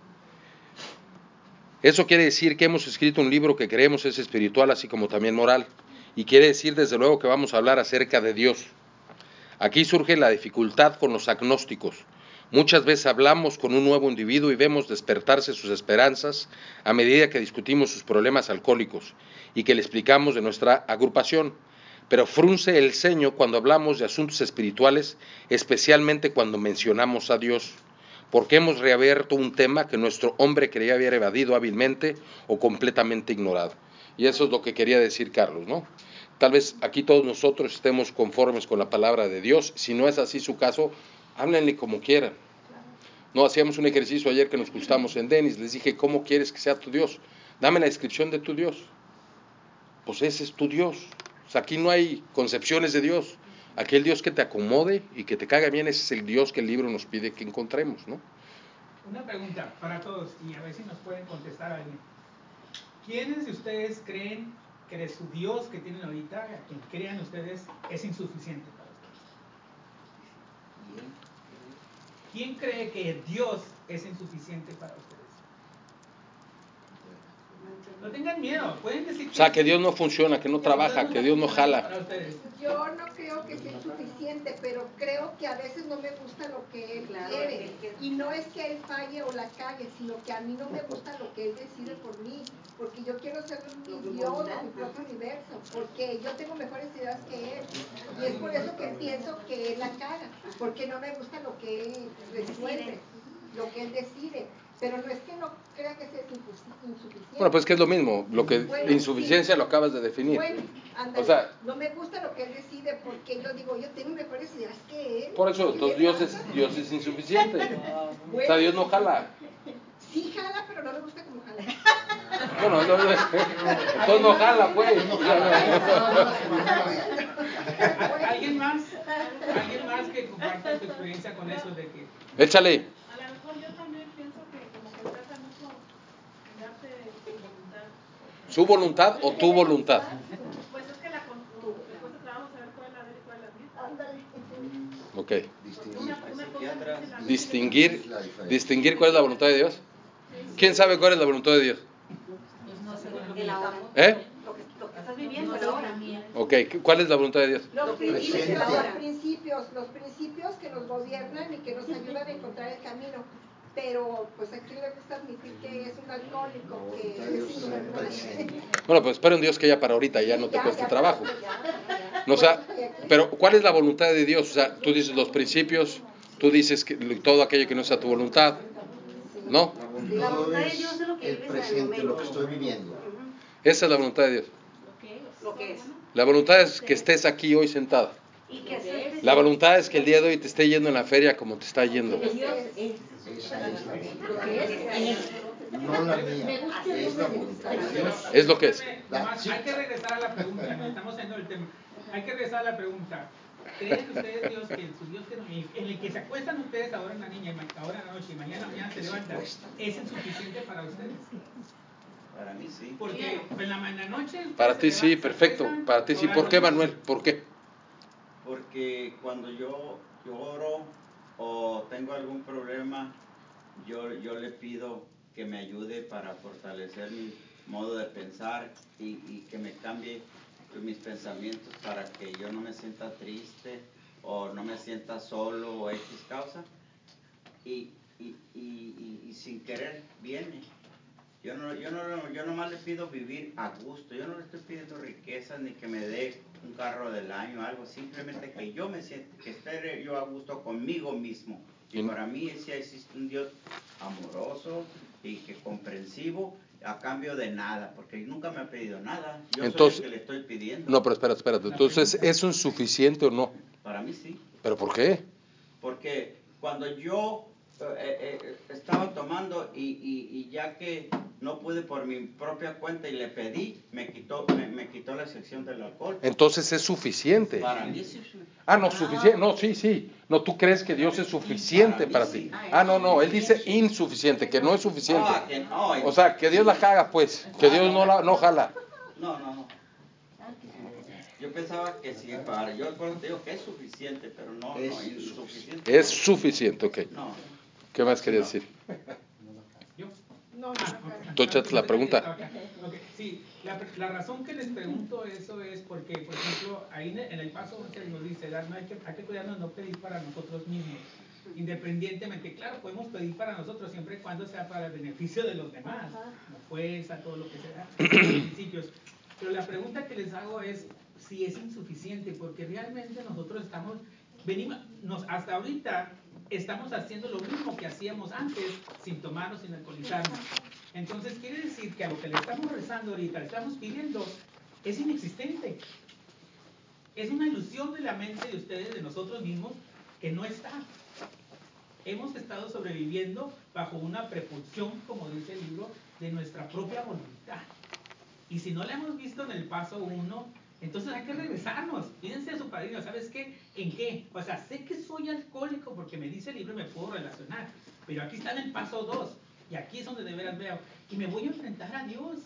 Eso quiere decir que hemos escrito un libro que creemos es espiritual, así como también moral. Y quiere decir, desde luego, que vamos a hablar acerca de Dios. Aquí surge la dificultad con los agnósticos. Muchas veces hablamos con un nuevo individuo y vemos despertarse sus esperanzas a medida que discutimos sus problemas alcohólicos y que le explicamos de nuestra agrupación. Pero frunce el ceño cuando hablamos de asuntos espirituales, especialmente cuando mencionamos a Dios, porque hemos reabierto un tema que nuestro hombre creía haber evadido hábilmente o completamente ignorado. Y eso es lo que quería decir Carlos, ¿no? Tal vez aquí todos nosotros estemos conformes con la palabra de Dios. Si no es así su caso, háblenle como quieran. No, hacíamos un ejercicio ayer que nos gustamos en Denis. Les dije, ¿cómo quieres que sea tu Dios? Dame la descripción de tu Dios. Pues ese es tu Dios. O sea, aquí no hay concepciones de Dios. Aquel Dios que te acomode y que te caiga bien, ese es el Dios que el libro nos pide que encontremos, ¿no? Una pregunta para todos y a ver si nos pueden contestar alguien. ¿Quiénes de ustedes creen que de su Dios que tienen ahorita, a quien crean ustedes, es insuficiente para ustedes? ¿Quién cree que Dios es insuficiente para ustedes? No tengan miedo, pueden decir. O sea, que Dios no funciona, que no trabaja, que Dios no jala. Yo no creo que sea suficiente, pero creo que a veces no me gusta lo que Él quiere. Y no es que Él falle o la cague, sino que a mí no me gusta lo que Él decide por mí. Porque yo quiero ser mi Dios, mi propio universo. Porque yo tengo mejores ideas que Él. Y es por eso que pienso que Él la caga. Porque no me gusta lo que Él resuelve, lo que Él decide. Pero no es que no crea que sea insuficiente. Bueno, pues que es lo mismo, lo que insuficiencia sí. Lo acabas de definir. Bueno, ándale, o sea, no me gusta lo que Él decide porque yo digo, yo tengo mejores ideas que Él. Por eso, entonces Dios es insuficiente. Bueno, o sea, Dios no jala. Sí jala, pero no me gusta como jala. Bueno, entonces no jala, pues. ¿Alguien más que comparta tu experiencia con eso de que... Échale. A lo mejor yo también pienso que como que trata mucho en darte tu voluntad. ¿Su voluntad o tu voluntad? Pues es que después de trabajo saber cuál es la de él y cuál es la mía. Ok. Distinguir. Distinguir cuál es la voluntad de Dios. ¿Quién sabe cuál es la voluntad de Dios? Pues no sé, el ahora. Lo que estás viviendo el ahora. Ok, ¿cuál es la voluntad de Dios? Los principios que nos gobiernan y que nos ayudan a encontrar el camino. Pero pues a quién le gusta admitir que es un alcohólico, que es ignorante. Bueno, pues espero en Dios que ya para ahorita ya no te cueste trabajo. No, o sea, pero ¿cuál es la voluntad de Dios? O sea, tú dices los principios, tú dices que todo aquello que no sea tu voluntad, ¿no? La voluntad de Dios es lo que el presente, lo que estoy viviendo. Esa es la voluntad de Dios. Lo que es. La voluntad es que estés aquí hoy sentada. La voluntad es que el día de hoy te esté yendo en la feria como te está yendo. Esa es la no la mía, es la voluntad de Dios. Es lo que es. Hay que regresar a la pregunta, estamos haciendo el tema. Hay que regresar a la pregunta. ¿Creen ustedes, Dios, que su Dios en el que se acuestan ustedes ahora en la niña, ahora en la noche y mañana se levantan, es insuficiente para ustedes? Para mí sí. Porque en la noche... Para ti sí, perfecto. Para ti sí. ¿Por qué, Manuel? ¿Por qué? Porque cuando yo oro o tengo algún problema, yo le pido que me ayude para fortalecer mi modo de pensar y que me cambie mis pensamientos para que yo no me sienta triste o no me sienta solo o X causa. Y sin querer viene. Yo nomás le pido vivir a gusto. Yo no le estoy pidiendo riqueza ni que me dé un carro del año o algo. Simplemente que yo me sienta, que esté yo a gusto conmigo mismo. Y para mí sí existe un Dios amoroso y que comprensivo a cambio de nada. Porque nunca me ha pedido nada. Yo entonces, soy el que le estoy pidiendo. No, pero espérate. Entonces, ¿es insuficiente o no? Para mí sí. ¿Pero por qué? Porque cuando yo estaba tomando y ya que no pude por mi propia cuenta y le pedí, me quitó la excepción del alcohol. Entonces es suficiente. Para mí sí. No, suficiente. No, sí. No, tú crees que Dios es suficiente para ti. No, él dice insuficiente, que no es suficiente. O sea, que Dios la caga, pues. Que Dios no jala. No. Yo pensaba que sí, yo te digo que es suficiente, pero no es insuficiente. Es suficiente, ok. No. ¿Qué más querías decir? ¿Yo? No. Tú echaste la pregunta. Okay. Sí, la razón que les pregunto eso es porque, por ejemplo, ahí en el paso 11 nos dice, hay que cuidarnos, no pedir para nosotros mismos. Independientemente, claro, podemos pedir para nosotros siempre y cuando sea para el beneficio de los demás, como fuerza, todo lo que sea, principios. Pero la pregunta que les hago es si es insuficiente, porque realmente nosotros hasta ahorita estamos haciendo lo mismo que hacíamos antes, sin tomarnos, sin alcoholizarnos. Entonces quiere decir que a lo que le estamos rezando ahorita, le estamos pidiendo, es inexistente. Es una ilusión de la mente de ustedes, de nosotros mismos, que no está. Hemos estado sobreviviendo bajo una prepulsión, como dice el libro, de nuestra propia voluntad. Y si no la hemos visto en el paso 1, entonces hay que regresarnos. Pídense a su padrino, ¿sabes qué? ¿En qué? O sea, sé que soy alcohólico porque me dice el libro y me puedo relacionar. Pero aquí está en el paso 2. Y aquí es donde de veras veo. Y me voy a enfrentar a Dios.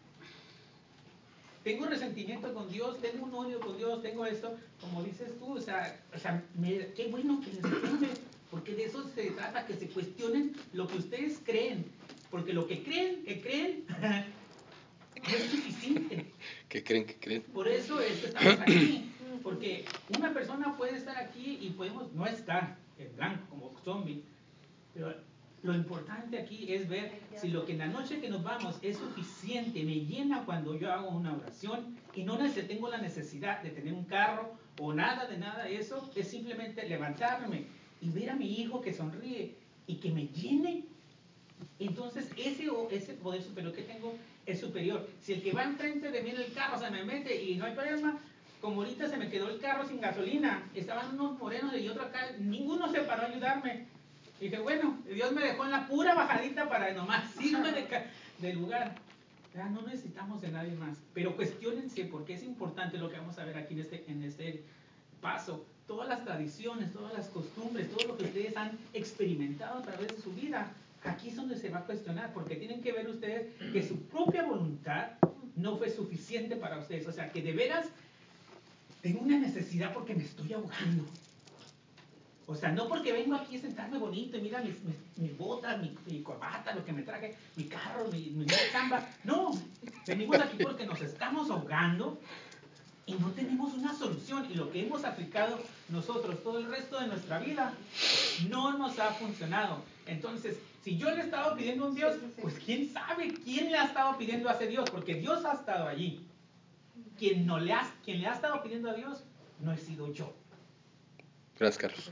Tengo resentimiento con Dios, tengo un odio con Dios, tengo esto, como dices tú, qué bueno que les entiende, porque de eso se trata, que se cuestionen lo que ustedes creen, porque lo que creen, no es suficiente. ¿Qué creen? Por eso es que estamos aquí, porque una persona puede estar aquí y podemos no estar en blanco como zombie, pero lo importante aquí es ver si lo que en la noche que nos vamos es suficiente, me llena cuando yo hago una oración y no tengo la necesidad de tener un carro o nada de nada de eso, es simplemente levantarme y ver a mi hijo que sonríe y que me llene. Entonces ese poder superior que tengo es superior. Si el que va enfrente de mí en el carro se me mete y no hay problema, como ahorita se me quedó el carro sin gasolina, estaban unos morenos y otro acá, ninguno se paró a ayudarme. Y dije, bueno, Dios me dejó en la pura bajadita para nomás irme del lugar. Ya no necesitamos de nadie más. Pero cuestiónense, porque es importante lo que vamos a ver aquí en este paso. Todas las tradiciones, todas las costumbres, todo lo que ustedes han experimentado a través de su vida, aquí es donde se va a cuestionar, porque tienen que ver ustedes que su propia voluntad no fue suficiente para ustedes. O sea, que de veras tengo una necesidad porque me estoy ahogando. O sea, no porque vengo aquí a sentarme bonito y mira mis botas, mi corbata, lo que me traje, mi carro, mi chamba. No, venimos aquí porque nos estamos ahogando y no tenemos una solución. Y lo que hemos aplicado nosotros todo el resto de nuestra vida no nos ha funcionado. Entonces, si yo le he estado pidiendo a un Dios, pues quién sabe quién le ha estado pidiendo a ese Dios, porque Dios ha estado allí. Quien le ha estado pidiendo a Dios no he sido yo. Gracias, Carlos.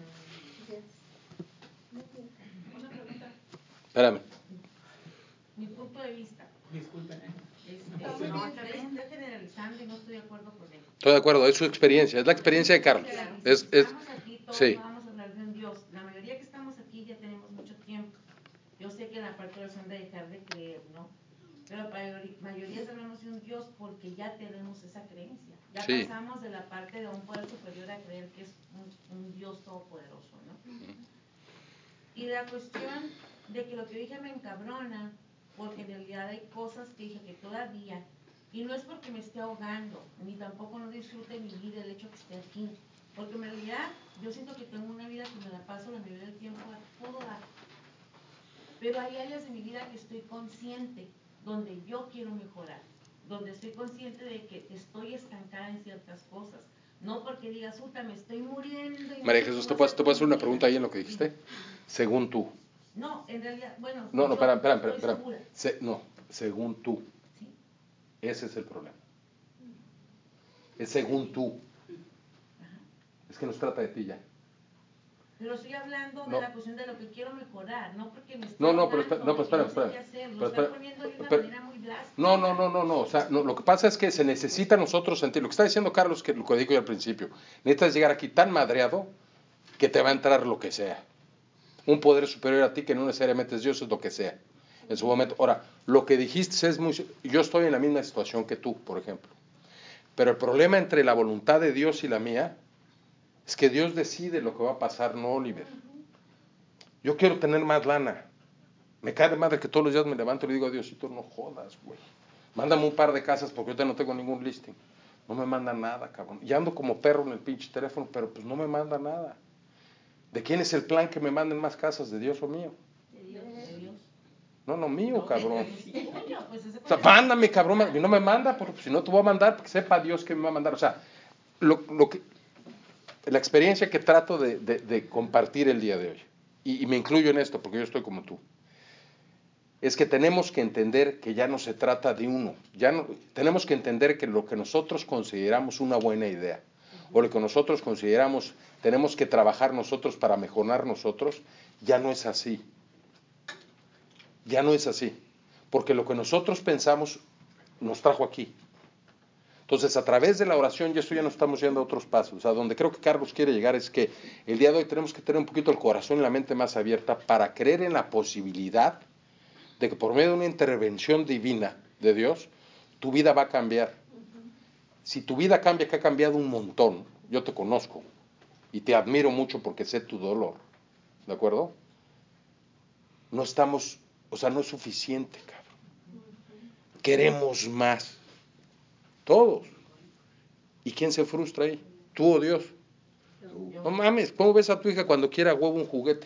Una pregunta. Espérame. Mi punto de vista. Disculpen. No, estoy generalizando y no estoy de acuerdo con él. Estoy de acuerdo, es su experiencia, es la experiencia de Carlos. Estamos aquí, todos sí. vamos a hablar de un Dios. La mayoría que estamos aquí ya tenemos mucho tiempo. Yo sé que en la parte de oración de dejar de creer, ¿no? Pero la mayoría hablamos de un Dios porque ya tenemos esa creencia. Ya sí. pasamos de la parte de un poder superior a creer que es un Dios todopoderoso, ¿no? Y la cuestión de que lo que dije me encabrona, porque en realidad hay cosas que dije que todavía, y no es porque me esté ahogando, ni tampoco no disfrute mi vida el hecho que esté aquí, porque en realidad yo siento que tengo una vida que me la paso la mayoría del tiempo a todo dar. Pero hay áreas de mi vida que estoy consciente, donde yo quiero mejorar, donde estoy consciente de que estoy estancada en ciertas cosas. No porque digas, puta, me estoy muriendo. Y María Jesús, ¿te puedo hacer una pregunta ahí en lo que dijiste? Según tú. No, en realidad, bueno. No, espera. No, Según tú. ¿sí? Ese es el problema. Es según tú. Ajá. Es que no se trata de ti ya. Pero estoy hablando de la cuestión de lo que quiero mejorar, no porque me estoy No, o sea, lo que pasa es que se necesita nosotros sentir, lo que está diciendo Carlos, que lo que dijo yo al principio, necesitas llegar aquí tan madreado que te va a entrar lo que sea. Un poder superior a ti que no necesariamente es Dios, es lo que sea, en su momento. Ahora, lo que dijiste es muy... Yo estoy en la misma situación que tú, por ejemplo. Pero el problema entre la voluntad de Dios y la mía es que Dios decide lo que va a pasar, no Oliver. Yo quiero tener más lana. Me cae de madre que todos los días me levanto y le digo a Diosito, no jodas, güey. Mándame un par de casas porque ahorita no tengo ningún listing. No me manda nada, cabrón. Y ando como perro en el pinche teléfono, pero pues no me manda nada. ¿De quién es el plan que me manden más casas? ¿De Dios o mío? De Dios. No, mío, cabrón. Pues o sea, mándame, cabrón. Y no me manda, porque si no te voy a mandar, porque sepa Dios que me va a mandar. O sea, la experiencia que trato de compartir el día de hoy, y me incluyo en esto porque yo estoy como tú, es que tenemos que entender que ya no se trata de uno, tenemos que entender que lo que nosotros consideramos una buena idea, o lo que nosotros consideramos tenemos que trabajar nosotros para mejorar nosotros, ya no es así. Ya no es así, porque lo que nosotros pensamos nos trajo aquí. Entonces, a través de la oración, y esto ya nos estamos yendo a otros pasos, a donde creo que Carlos quiere llegar es que el día de hoy tenemos que tener un poquito el corazón y la mente más abierta para creer en la posibilidad de que por medio de una intervención divina de Dios, tu vida va a cambiar. Si tu vida cambia, que ha cambiado un montón, yo te conozco y te admiro mucho porque sé tu dolor, ¿de acuerdo? no estamos, o sea, no es suficiente, cabrón. Queremos más. Todos. ¿Y quién se frustra ahí? ¿Tú o Dios? No mames, ¿cómo ves a tu hija cuando quiera huevo un juguete?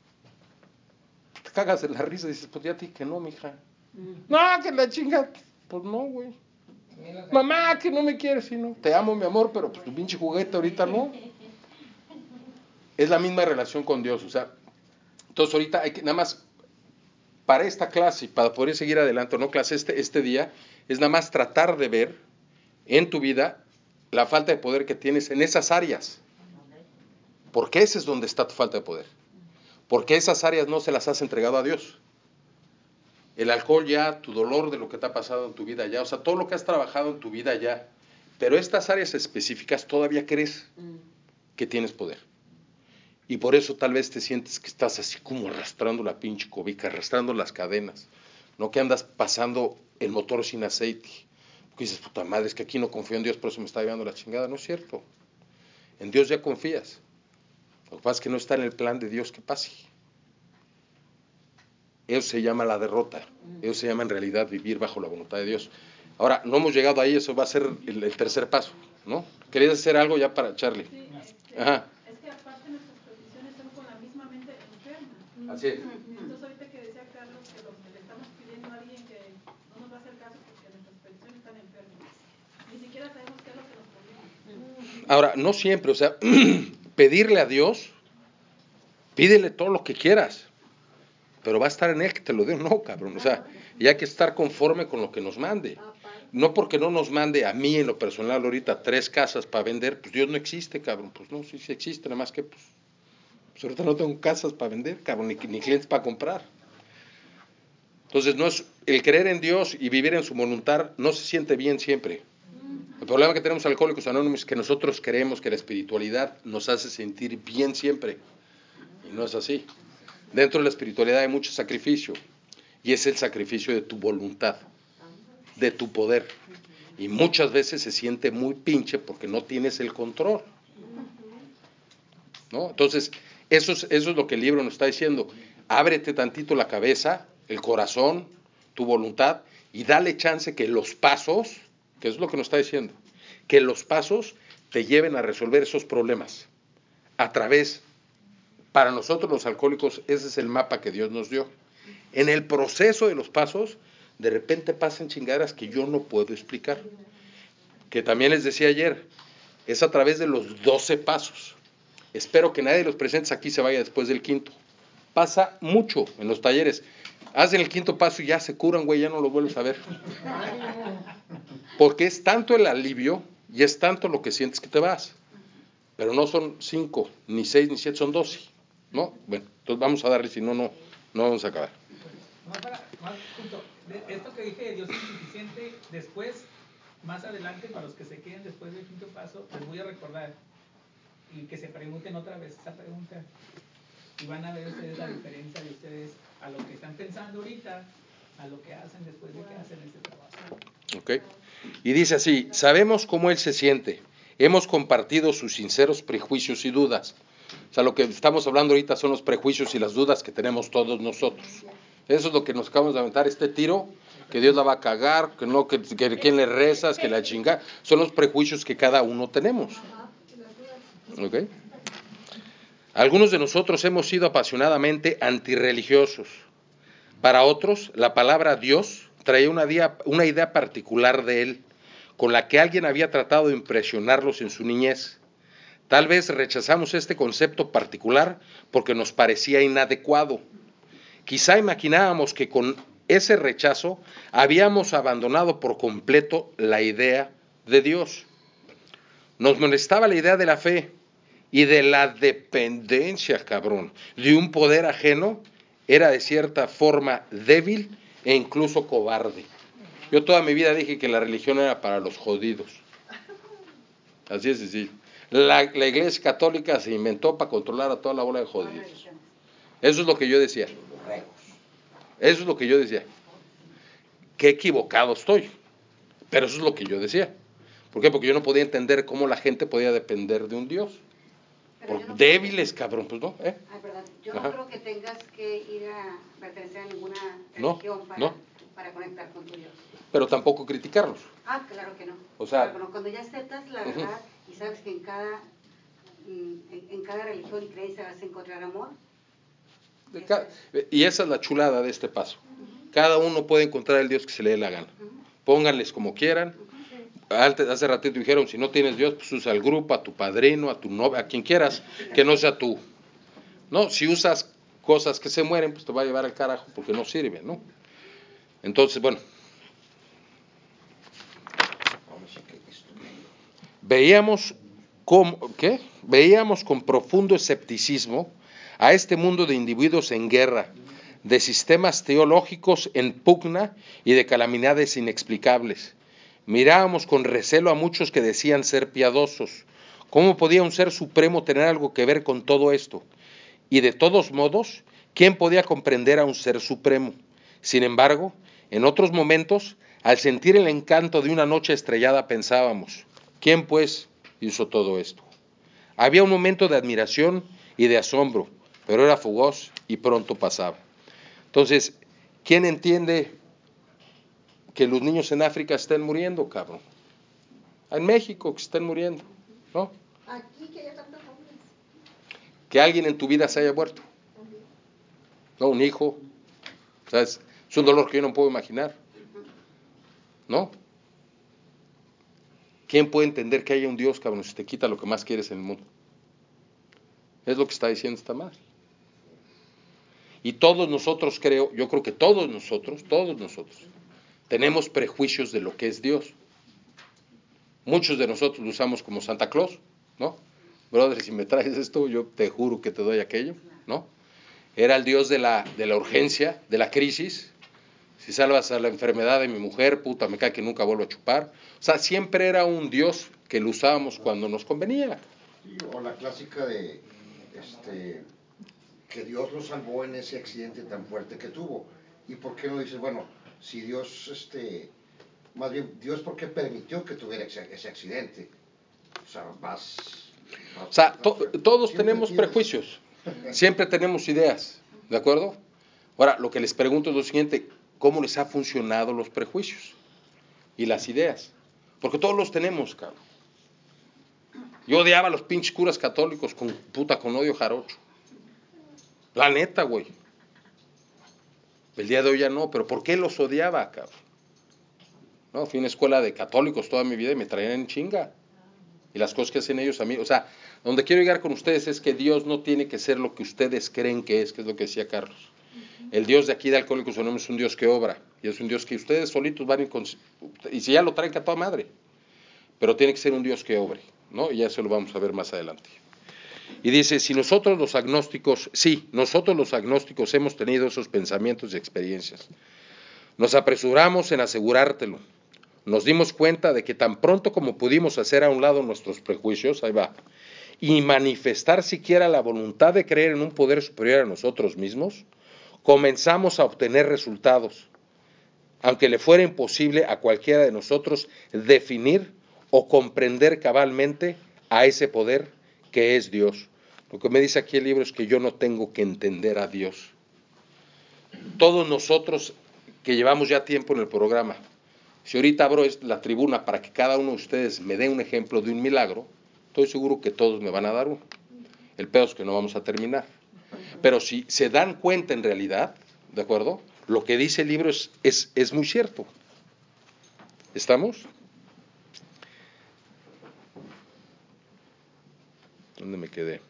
Te cagas en la risa y dices, pues ya te dije que no, mija. No, que la chinga. Pues no, güey. Mamá, que no me quieres, sí, no. Te amo, mi amor, pero pues tu pinche juguete ahorita no. Es la misma relación con Dios, o sea. Entonces ahorita hay que, nada más, para esta clase, para poder seguir adelante, o no clase, este día, es nada más tratar de ver en tu vida la falta de poder que tienes en esas áreas. Porque ese es donde está tu falta de poder. Porque esas áreas no se las has entregado a Dios. El alcohol ya, tu dolor de lo que te ha pasado en tu vida ya, o sea, todo lo que has trabajado en tu vida ya. Pero estas áreas específicas todavía crees que tienes poder. Y por eso tal vez te sientes que estás así como arrastrando la pinche cobija, arrastrando las cadenas. No que andas pasando el motor sin aceite. Porque dices, puta madre, es que aquí no confío en Dios, por eso me está llevando la chingada. No es cierto. En Dios ya confías. Lo que pasa es que no está en el plan de Dios que pase. Eso se llama la derrota. Eso se llama en realidad vivir bajo la voluntad de Dios. Ahora, no hemos llegado ahí, eso va a ser el tercer paso, ¿no? ¿Querías hacer algo ya para Charlie? Sí, Ajá. es que aparte nuestras peticiones son con la misma mente enferma. Así es. Entonces ahorita que decía Carlos que lo que le estamos pidiendo a alguien que no nos va a hacer caso porque nuestras peticiones están enfermas. Ni siquiera sabemos qué es lo que nos pedimos. Ahora, no siempre, o sea, pedirle a Dios, pídele todo lo que quieras, pero va a estar en Él que te lo dé, no, cabrón, o sea, y hay que estar conforme con lo que nos mande. No porque no nos mande a mí en lo personal ahorita 3 casas para vender, pues Dios no existe, cabrón, pues no, sí existe, nada más que pues ahorita no tengo casas para vender, cabrón, ni clientes para comprar. Entonces, no es el creer en Dios y vivir en su voluntad no se siente bien siempre. El problema que tenemos Alcohólicos Anónimos es que nosotros creemos que la espiritualidad nos hace sentir bien siempre. Y no es así. Dentro de la espiritualidad hay mucho sacrificio. Y es el sacrificio de tu voluntad, de tu poder. Y muchas veces se siente muy pinche porque no tienes el control. ¿No? Entonces, eso es lo que el libro nos está diciendo. Ábrete tantito la cabeza, el corazón, tu voluntad, y dale chance que los pasos, que es lo que nos está diciendo, que los pasos te lleven a resolver esos problemas. A través, para nosotros los alcohólicos, ese es el mapa que Dios nos dio. En el proceso de los pasos, de repente pasan chingaderas que yo no puedo explicar. Que también les decía ayer, es a través de los 12 pasos. Espero que nadie de los presentes aquí se vaya después del quinto. Pasa mucho en los talleres. Hacen el quinto paso y ya se curan, güey, ya no lo vuelves a ver. Porque es tanto el alivio y es tanto lo que sientes que te vas. Pero no son 5, ni 6, ni 7, son 12. ¿No? Bueno, entonces vamos a darle, si no, no vamos a acabar. Más punto. Esto que dije de Dios es suficiente, después, más adelante, para los que se queden después del quinto paso, les voy a recordar y que se pregunten otra vez esa pregunta y van a ver ustedes la diferencia de ustedes a lo que están pensando ahorita, a lo que hacen después de que hacen este trabajo. Okay. Y dice así, sabemos cómo Él se siente, hemos compartido sus sinceros prejuicios y dudas. O sea, lo que estamos hablando ahorita son los prejuicios y las dudas que tenemos todos nosotros. Eso es lo que nos acabamos de aventar, este tiro, que Dios la va a cagar, que no, que quién le rezas, que la chinga, son los prejuicios que cada uno tenemos. ¿Okay? Algunos de nosotros hemos sido apasionadamente antirreligiosos. Para otros, la palabra Dios traía una idea particular de Él, con la que alguien había tratado de impresionarlos en su niñez. Tal vez rechazamos este concepto particular porque nos parecía inadecuado. Quizá imaginábamos que con ese rechazo habíamos abandonado por completo la idea de Dios. Nos molestaba la idea de la fe y de la dependencia, cabrón, de un poder ajeno. Era de cierta forma débil e incluso cobarde. Yo toda mi vida dije que la religión era para los jodidos. Así es sencillo. La iglesia católica se inventó para controlar a toda la bola de jodidos. Eso es lo que yo decía. Eso es lo que yo decía. Qué equivocado estoy. Pero eso es lo que yo decía. ¿Por qué? Porque yo no podía entender cómo la gente podía depender de un Dios. Por no débiles, cabrón, pues no, Ay, perdón. Yo no creo que tengas que ir a pertenecer a ninguna religión para conectar con tu Dios. Pero tampoco criticarlos. Ah, claro que no. O sea, pero cuando ya aceptas la verdad y sabes que en cada religión y creencia vas a encontrar amor. Y esa es la chulada de este paso. Cada uno puede encontrar el Dios que se le dé la gana. Pónganles como quieran. Hace ratito dijeron, si no tienes Dios, pues usa al grupo, a tu padrino, a tu novia, a quien quieras, que no sea tú. No, si usas cosas que se mueren, pues te va a llevar al carajo porque no sirve, ¿no? Entonces, bueno. Veíamos con profundo escepticismo a este mundo de individuos en guerra, de sistemas teológicos en pugna y de calamidades inexplicables. Mirábamos con recelo a muchos que decían ser piadosos. ¿Cómo podía un ser supremo tener algo que ver con todo esto? Y de todos modos, ¿quién podía comprender a un ser supremo? Sin embargo, en otros momentos, al sentir el encanto de una noche estrellada, pensábamos, ¿quién pues hizo todo esto? Había un momento de admiración y de asombro, pero era fugaz y pronto pasaba. Entonces, ¿quién entiende que los niños en África estén muriendo, cabrón? En México que estén muriendo, ¿no? Aquí que haya tantos hombres. Que alguien en tu vida se haya muerto. No, un hijo. O sea, es un dolor que yo no puedo imaginar. ¿No? ¿Quién puede entender que haya un Dios, cabrón, si te quita lo que más quieres en el mundo? Es lo que está diciendo esta madre. Y todos nosotros yo creo que todos nosotros, tenemos prejuicios de lo que es Dios. Muchos de nosotros lo usamos como Santa Claus, ¿no? Brother, si me traes esto, yo te juro que te doy aquello, ¿no? Era el Dios de la urgencia, de la crisis. Si salvas a la enfermedad de mi mujer, puta, me cae que nunca vuelvo a chupar. O sea, siempre era un Dios que lo usábamos cuando nos convenía. Sí, o la clásica de que Dios lo salvó en ese accidente tan fuerte que tuvo. ¿Y por qué no dices, bueno, si Dios, más bien, Dios por qué permitió que tuviera ese accidente? O sea, todos tenemos prejuicios, siempre tenemos ideas, ¿de acuerdo? Ahora, lo que les pregunto es lo siguiente, ¿cómo les ha funcionado los prejuicios y las ideas? Porque todos los tenemos, cabrón. Yo odiaba a los pinches curas católicos con odio jarocho. La neta, güey. El día de hoy ya no, pero ¿por qué los odiaba, cabrón? No, fui a una escuela de católicos toda mi vida y me traían en chinga. Y las cosas que hacen ellos a mí, o sea, donde quiero llegar con ustedes es que Dios no tiene que ser lo que ustedes creen que es lo que decía Carlos. El Dios de aquí de Alcohólicos Anónimos es un Dios que obra, y es un Dios que ustedes solitos van y si ya lo traen que a toda madre, pero tiene que ser un Dios que obre, ¿no? Y ya eso lo vamos a ver más adelante. Y dice, nosotros los agnósticos hemos tenido esos pensamientos y experiencias. Nos apresuramos en asegurártelo. Nos dimos cuenta de que tan pronto como pudimos hacer a un lado nuestros prejuicios, y manifestar siquiera la voluntad de creer en un poder superior a nosotros mismos, comenzamos a obtener resultados, aunque le fuera imposible a cualquiera de nosotros definir o comprender cabalmente a ese poder que es Dios. Lo que me dice aquí el libro es que yo no tengo que entender a Dios. Todos nosotros que llevamos ya tiempo en el programa, si ahorita abro la tribuna para que cada uno de ustedes me dé un ejemplo de un milagro, estoy seguro que todos me van a dar uno. El peor es que no vamos a terminar. Pero si se dan cuenta en realidad, ¿de acuerdo? Lo que dice el libro es muy cierto. ¿Estamos? ¿Dónde me quedé?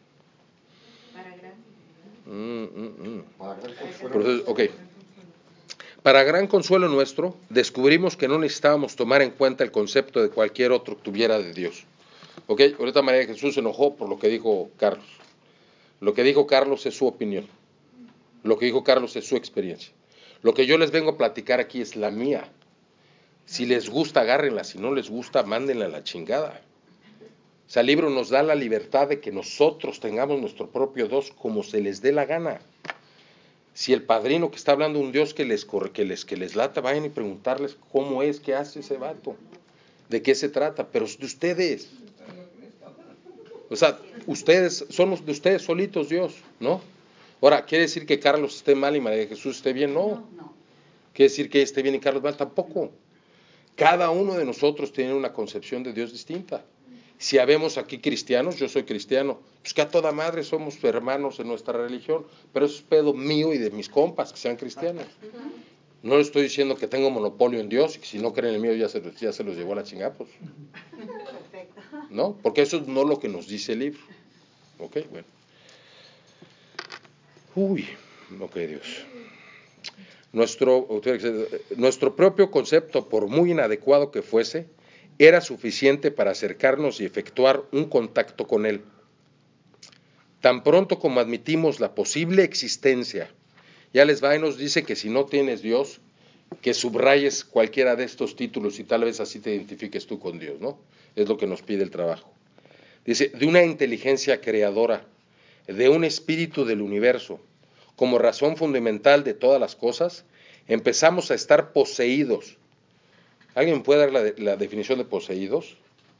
Para gran consuelo nuestro, descubrimos que no necesitábamos tomar en cuenta el concepto de cualquier otro que tuviera de Dios. ¿Ok? Ahorita María Jesús se enojó por lo que dijo Carlos. Lo que dijo Carlos es su opinión. Lo que dijo Carlos es su experiencia. Lo que yo les vengo a platicar aquí es la mía. Si les gusta, agárrenla. Si no les gusta, mándenla a la chingada. O sea, el libro nos da la libertad de que nosotros tengamos nuestro propio Dios como se les dé la gana. Si el padrino que está hablando de un Dios que les lata, vayan y preguntarles cómo es, qué hace ese vato, de qué se trata, pero es de ustedes. O sea, Ustedes, son de ustedes solitos Dios, ¿no? Ahora, ¿quiere decir que Carlos esté mal y María de Jesús esté bien? No. ¿Quiere decir que esté bien y Carlos mal? Tampoco. Cada uno de nosotros tiene una concepción de Dios distinta. Si habemos aquí cristianos, yo soy cristiano, pues que a toda madre somos hermanos en nuestra religión, pero eso es pedo mío y de mis compas que sean cristianos. No les estoy diciendo que tengo monopolio en Dios y que si no creen en el mío ya se los llevó a la chingada, pues. ¿No? Porque eso es no lo que nos dice el libro. ¿Ok? Bueno. Ok, Dios. Nuestro propio concepto, por muy inadecuado que fuese, era suficiente para acercarnos y efectuar un contacto con Él. Tan pronto como admitimos la posible existencia, ya les va y nos dice que si no tienes Dios, que subrayes cualquiera de estos títulos y tal vez así te identifiques tú con Dios, ¿no? Es lo que nos pide el trabajo. Dice, de una inteligencia creadora, de un espíritu del universo, como razón fundamental de todas las cosas, empezamos a estar poseídos. ¿Alguien puede dar la definición de poseídos?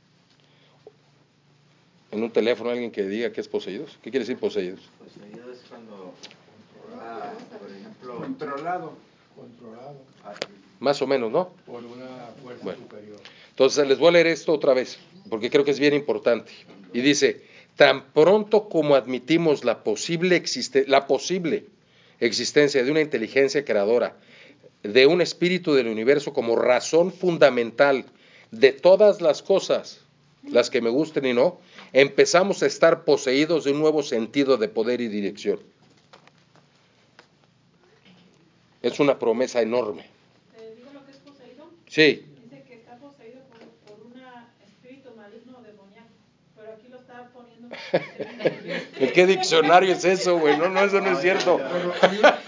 En un teléfono, alguien que diga qué es poseídos. ¿Qué quiere decir poseídos? Poseído es cuando, por ejemplo, controlado. Más o menos, ¿no? Por una fuerza superior. Entonces les voy a leer esto otra vez, porque creo que es bien importante. Y dice, tan pronto como admitimos la posible existencia de una inteligencia creadora, de un espíritu del universo como razón fundamental de todas las cosas, las que me gusten y no, empezamos a estar poseídos de un nuevo sentido de poder y dirección. Es una promesa enorme. ¿Te digo lo que es poseído? Sí. Dice que está poseído por un espíritu maligno o demoníaco, pero aquí lo está poniendo. ¿En qué diccionario es eso, güey? No, eso no es cierto. A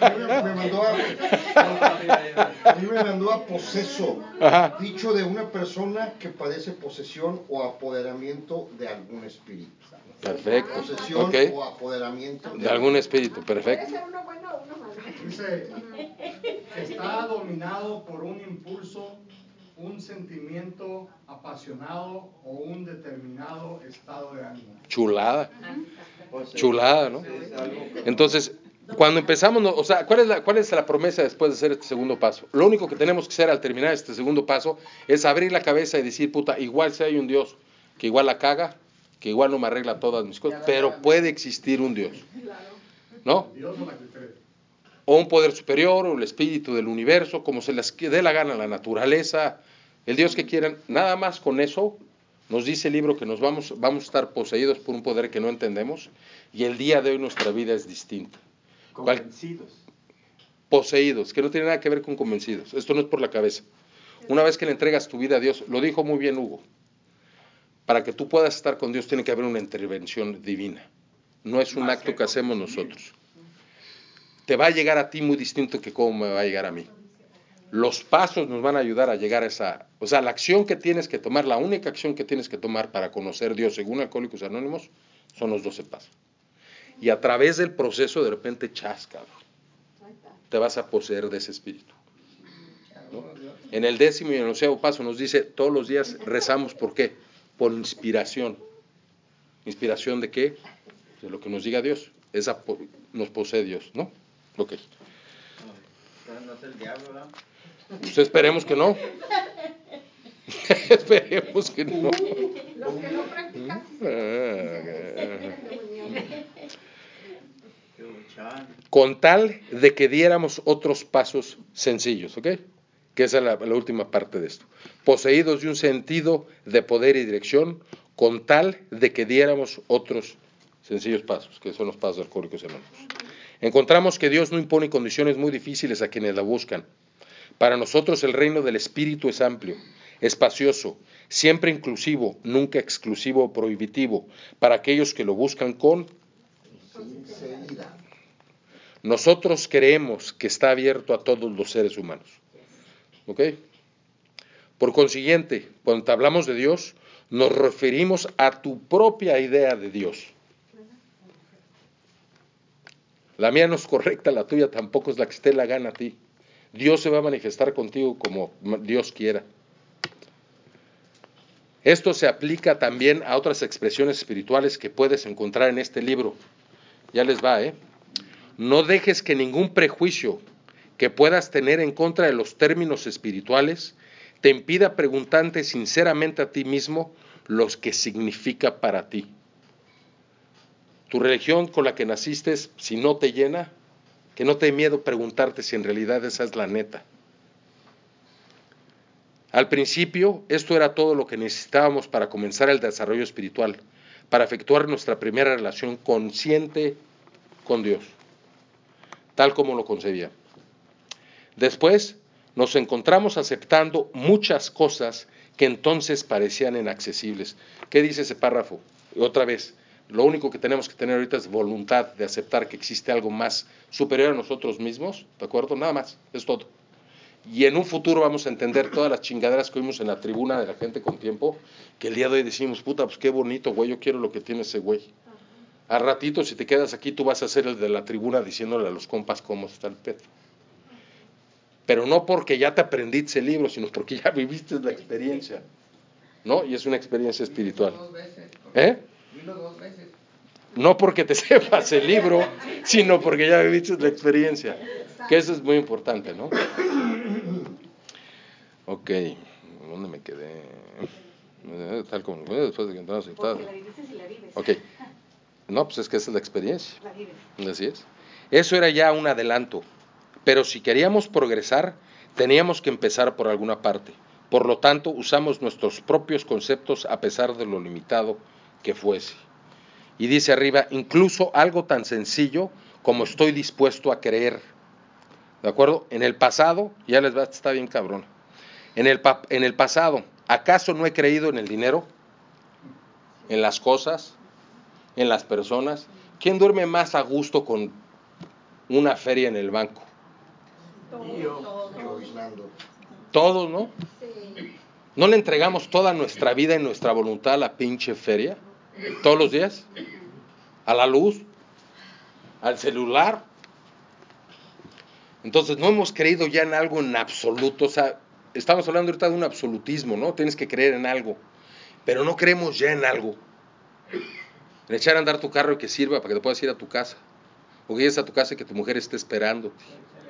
mí me mandó a poseso, dicho de una persona que padece posesión o apoderamiento de algún espíritu. Perfecto. Posesión o apoderamiento de algún espíritu, perfecto. Puede ser uno bueno o uno malo. Dice que está dominado por un impulso, un sentimiento apasionado o un determinado estado de ánimo. Chulada. Chulada, ¿no? Entonces, cuando empezamos, o sea, ¿cuál es la promesa después de hacer este segundo paso? Lo único que tenemos que hacer al terminar este segundo paso es abrir la cabeza y decir, puta, igual si hay un Dios que igual la caga, que igual no me arregla todas mis cosas, pero puede existir un Dios, ¿no? O un poder superior, o el espíritu del universo, como se les dé la gana, la naturaleza, el Dios que quieran. Nada más con eso nos dice el libro que nos vamos a estar poseídos por un poder que no entendemos, y el día de hoy nuestra vida es distinta. Convencidos. Poseídos, que no tiene nada que ver con convencidos. Esto no es por la cabeza. Una vez que le entregas tu vida a Dios, lo dijo muy bien Hugo, para que tú puedas estar con Dios tiene que haber una intervención divina. No es un acto que hacemos nosotros. Te va a llegar a ti muy distinto que cómo me va a llegar a mí. Los pasos nos van a ayudar a llegar a esa... O sea, la acción que tienes que tomar, la única acción que tienes que tomar para conocer a Dios, según Alcohólicos Anónimos, son los 12 pasos. Y a través del proceso, de repente, cabrón, te vas a poseer de ese espíritu, ¿no? En el 10º y en el 11º paso nos dice, todos los días rezamos, ¿por qué? Por inspiración. ¿Inspiración de qué? De lo que nos diga Dios. Nos posee Dios, ¿no? Ok. No es el diablo, ¿verdad? Pues esperemos que no. Esperemos que no. Los que no practican. Con tal de que diéramos otros pasos sencillos, ¿ok? Que esa es la última parte de esto. Poseídos de un sentido de poder y dirección, con tal de que diéramos otros sencillos pasos, que son los pasos de Alcohólicos Anónimos. Encontramos que Dios no impone condiciones muy difíciles a quienes la buscan. Para nosotros el reino del Espíritu es amplio, espacioso, siempre inclusivo, nunca exclusivo o prohibitivo, para aquellos que lo buscan con sinceridad. Nosotros creemos que está abierto a todos los seres humanos. ¿Ok? Por consiguiente, cuando hablamos de Dios, nos referimos a tu propia idea de Dios. La mía no es correcta, la tuya tampoco es la que esté la gana a ti. Dios se va a manifestar contigo como Dios quiera. Esto se aplica también a otras expresiones espirituales que puedes encontrar en este libro. Ya les va, ¿eh? No dejes que ningún prejuicio que puedas tener en contra de los términos espirituales te impida preguntarte sinceramente a ti mismo lo que significa para ti. Tu religión con la que naciste, si no te llena, que no te dé miedo preguntarte si en realidad esa es la neta. Al principio, esto era todo lo que necesitábamos para comenzar el desarrollo espiritual, para efectuar nuestra primera relación consciente con Dios, tal como lo concebía. Después, nos encontramos aceptando muchas cosas que entonces parecían inaccesibles. ¿Qué dice ese párrafo? Otra vez, lo único que tenemos que tener ahorita es voluntad de aceptar que existe algo más superior a nosotros mismos, ¿de acuerdo? Nada más, es todo. Y en un futuro vamos a entender todas las chingaderas que oímos en la tribuna de la gente con tiempo, que el día de hoy decimos, puta, pues qué bonito, güey, yo quiero lo que tiene ese güey. Al ratito, si te quedas aquí, tú vas a ser el de la tribuna diciéndole a los compas cómo está el pedo. Pero no porque ya te aprendiste el libro, sino porque ya viviste la experiencia, ¿no? Y es una experiencia espiritual. Vino 2 veces. No porque te sepas el libro, sino porque ya viviste la experiencia. Que eso es muy importante, ¿no? Ok, ¿dónde me quedé? Tal como después de que entramos y tal. Porque la viviste y la vives. Ok. No, pues es que esa es la experiencia. La vives. Así es. Eso era ya un adelanto. Pero si queríamos progresar, teníamos que empezar por alguna parte. Por lo tanto, usamos nuestros propios conceptos a pesar de lo limitado que fuese. Y dice arriba, incluso algo tan sencillo como estoy dispuesto a creer. ¿De acuerdo? En el pasado, ya les va, está bien cabrón. En el pasado, ¿acaso no he creído en el dinero? ¿En las cosas? ¿En las personas? ¿Quién duerme más a gusto con una feria en el banco? Todos, ¿no? ¿No le entregamos toda nuestra vida y nuestra voluntad a la pinche feria? ¿Todos los días? ¿A la luz? ¿Al celular? Entonces no hemos creído ya en algo en absoluto. O sea, estamos hablando ahorita de un absolutismo, ¿no? Tienes que creer en algo. Pero no creemos ya en algo. En echar a andar tu carro y que sirva para que te puedas ir a tu casa. O que llegues a tu casa y que tu mujer esté esperándote,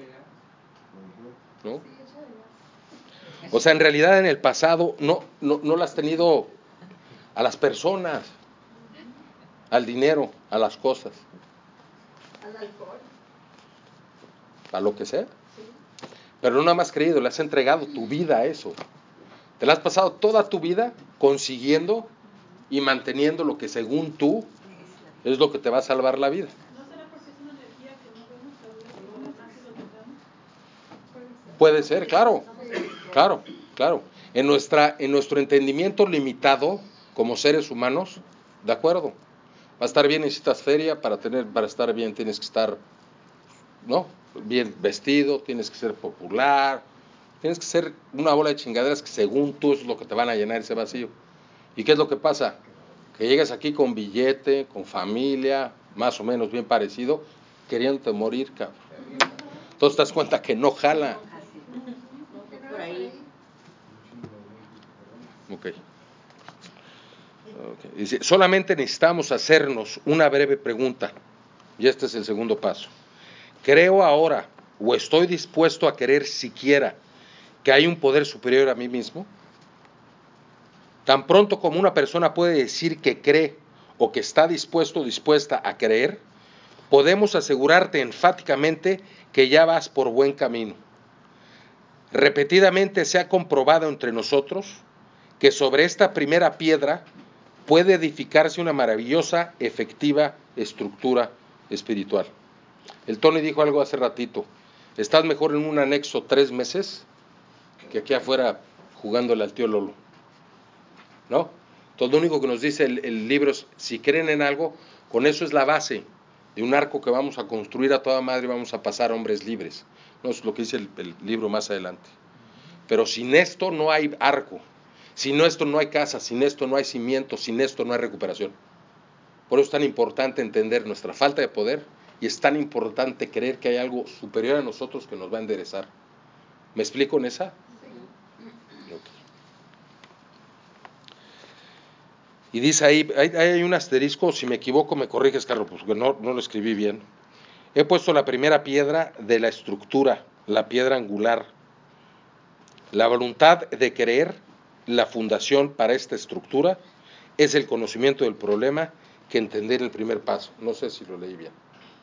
¿no? O sea, en realidad en el pasado no lo has tenido a las personas, al dinero, a las cosas. Al alcohol. A lo que sea. Pero no nada más creído, le has entregado tu vida a eso. Te la has pasado toda tu vida consiguiendo y manteniendo lo que según tú es lo que te va a salvar la vida. ¿No será porque es una energía que no vemos, tal vez por lo más que lo tengamos? Puede ser, claro. En nuestro entendimiento limitado como seres humanos, de acuerdo. Para estar bien necesitas feria, para estar bien tienes que estar, ¿no? Bien vestido, tienes que ser popular, tienes que ser una bola de chingaderas que según tú es lo que te van a llenar ese vacío. ¿Y qué es lo que pasa? Que llegas aquí con billete, con familia, más o menos bien parecido, queriéndote morir, cabrón. Entonces te das cuenta que no jala. Por ahí. Ok. Dice, solamente necesitamos hacernos una breve pregunta. Y este es el segundo paso. ¿Creo ahora o estoy dispuesto a creer siquiera que hay un poder superior a mí mismo? Tan pronto como una persona puede decir que cree o que está dispuesto o dispuesta a creer, podemos asegurarte enfáticamente que ya vas por buen camino. Repetidamente se ha comprobado entre nosotros que sobre esta primera piedra puede edificarse una maravillosa, efectiva estructura espiritual. El Tony dijo algo hace ratito, estás mejor en un anexo 3 meses que aquí afuera jugándole al tío Lolo, ¿no? Todo lo único que nos dice el libro es, si creen en algo, con eso es la base de un arco que vamos a construir a toda madre y vamos a pasar hombres libres. No es lo que dice el libro más adelante. Pero sin esto no hay arco, sin esto no hay casa, sin esto no hay cimiento, sin esto no hay recuperación. Por eso es tan importante entender nuestra falta de poder y es tan importante creer que hay algo superior a nosotros que nos va a enderezar. ¿Me explico en esa? Okay. Y dice ahí, hay un asterisco, si me equivoco me corriges, Carlos, porque no lo escribí bien. He puesto la primera piedra de la estructura, la piedra angular. La voluntad de creer, la fundación para esta estructura, es el conocimiento del problema que entender el primer paso. No sé si lo leí bien.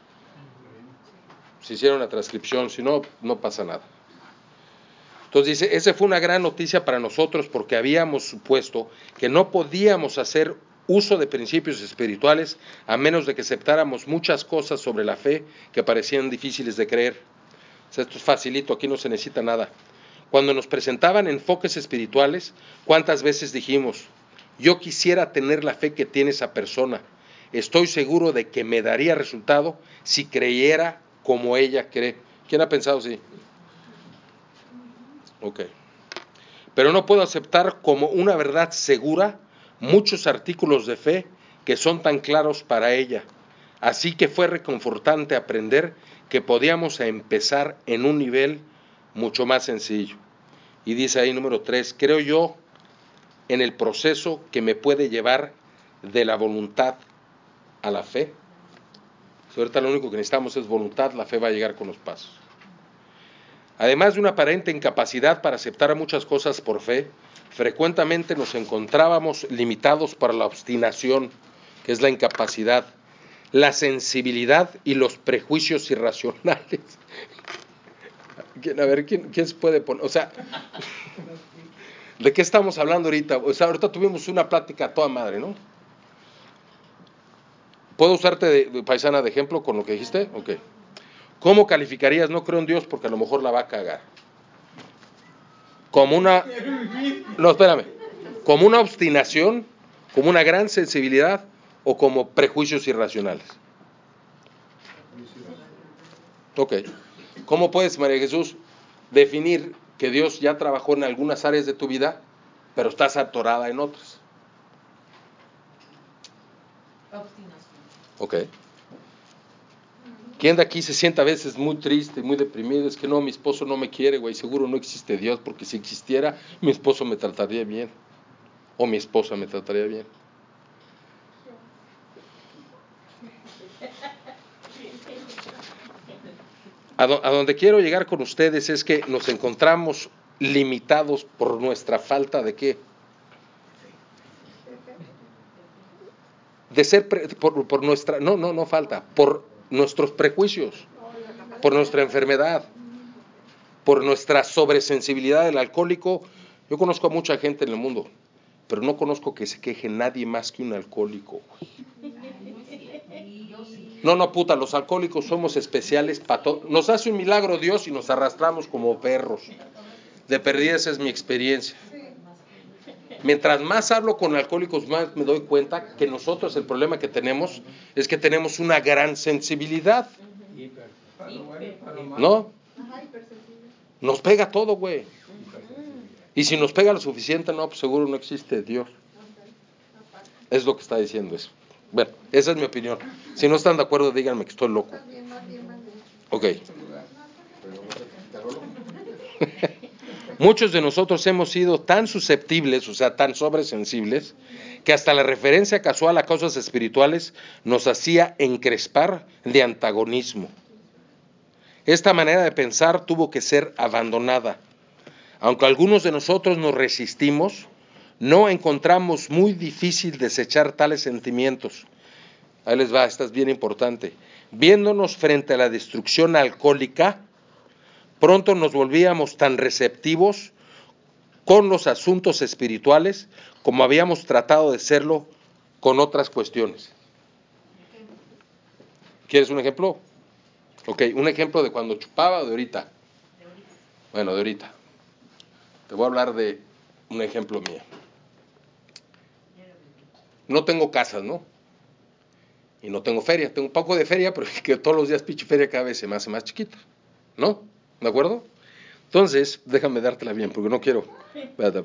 Si hicieron la transcripción, si no, no pasa nada. Entonces dice, esa fue una gran noticia para nosotros porque habíamos supuesto que no podíamos hacer uso de principios espirituales a menos de que aceptáramos muchas cosas sobre la fe que parecían difíciles de creer. O sea, esto es facilito, aquí no se necesita nada. Cuando nos presentaban enfoques espirituales, ¿cuántas veces dijimos, yo quisiera tener la fe que tiene esa persona? Estoy seguro de que me daría resultado si creyera como ella cree. ¿Quién ha pensado así? Ok. Pero no puedo aceptar como una verdad segura muchos artículos de fe que son tan claros para ella. Así que fue reconfortante aprender que podíamos empezar en un nivel mucho más sencillo. Y dice ahí número 3, creo yo en el proceso que me puede llevar de la voluntad a la fe. Si ahorita lo único que necesitamos es voluntad, la fe va a llegar con los pasos. Además de una aparente incapacidad para aceptar muchas cosas por fe, frecuentemente nos encontrábamos limitados para la obstinación, que es la incapacidad, la sensibilidad y los prejuicios irracionales. A ver, ¿quién se puede poner? O sea, ¿de qué estamos hablando ahorita? O sea, ahorita tuvimos una plática a toda madre, ¿no? ¿Puedo usarte de paisana de ejemplo con lo que dijiste? Ok. ¿Cómo calificarías? No creo en Dios porque a lo mejor la va a cagar. Como una... No, espérame. ¿Como una obstinación? ¿Como una gran sensibilidad? ¿O como prejuicios irracionales? Ok. ¿Cómo puedes, María Jesús, definir que Dios ya trabajó en algunas áreas de tu vida, pero estás atorada en otras? Obstinación. Ok. ¿Quién de aquí se siente a veces muy triste, muy deprimido? Es que no, mi esposo no me quiere, güey, seguro no existe Dios, porque si existiera, mi esposo me trataría bien, o mi esposa me trataría bien. A donde quiero llegar con ustedes es que nos encontramos limitados por nuestra falta de ¿qué? De ser, por nuestra, no falta, por nuestros prejuicios, por nuestra enfermedad, por nuestra sobresensibilidad del alcohólico. Yo conozco a mucha gente en el mundo, pero no conozco que se queje nadie más que un alcohólico. No, puta, los alcohólicos somos especiales para todo. Nos hace un milagro Dios y nos arrastramos como perros. De perdida esa es mi experiencia. Mientras más hablo con alcohólicos, más me doy cuenta que nosotros el problema que tenemos es que tenemos una gran sensibilidad. ¿No? Nos pega todo, güey. Y si nos pega lo suficiente, no, pues seguro no existe Dios. Es lo que está diciendo eso. Bueno, esa es mi opinión. Si no están de acuerdo, díganme que estoy loco. Ok. Muchos de nosotros hemos sido tan susceptibles, o sea, tan sobresensibles, que hasta la referencia casual a cosas espirituales nos hacía encrespar de antagonismo. Esta manera de pensar tuvo que ser abandonada. Aunque algunos de nosotros nos resistimos, no encontramos muy difícil desechar tales sentimientos. Ahí les va, esta es bien importante. Viéndonos frente a la destrucción alcohólica, pronto nos volvíamos tan receptivos con los asuntos espirituales como habíamos tratado de serlo con otras cuestiones. ¿Quieres un ejemplo? Ok, un ejemplo de cuando chupaba o de ahorita. Bueno, de ahorita. Te voy a hablar de un ejemplo mío. No tengo casas, ¿no? Y no tengo feria. Tengo un poco de feria, pero es que todos los días pinche feria cada vez se me hace más chiquita. ¿No? ¿De acuerdo? Entonces, déjame dártela bien, porque no quiero... Espérate.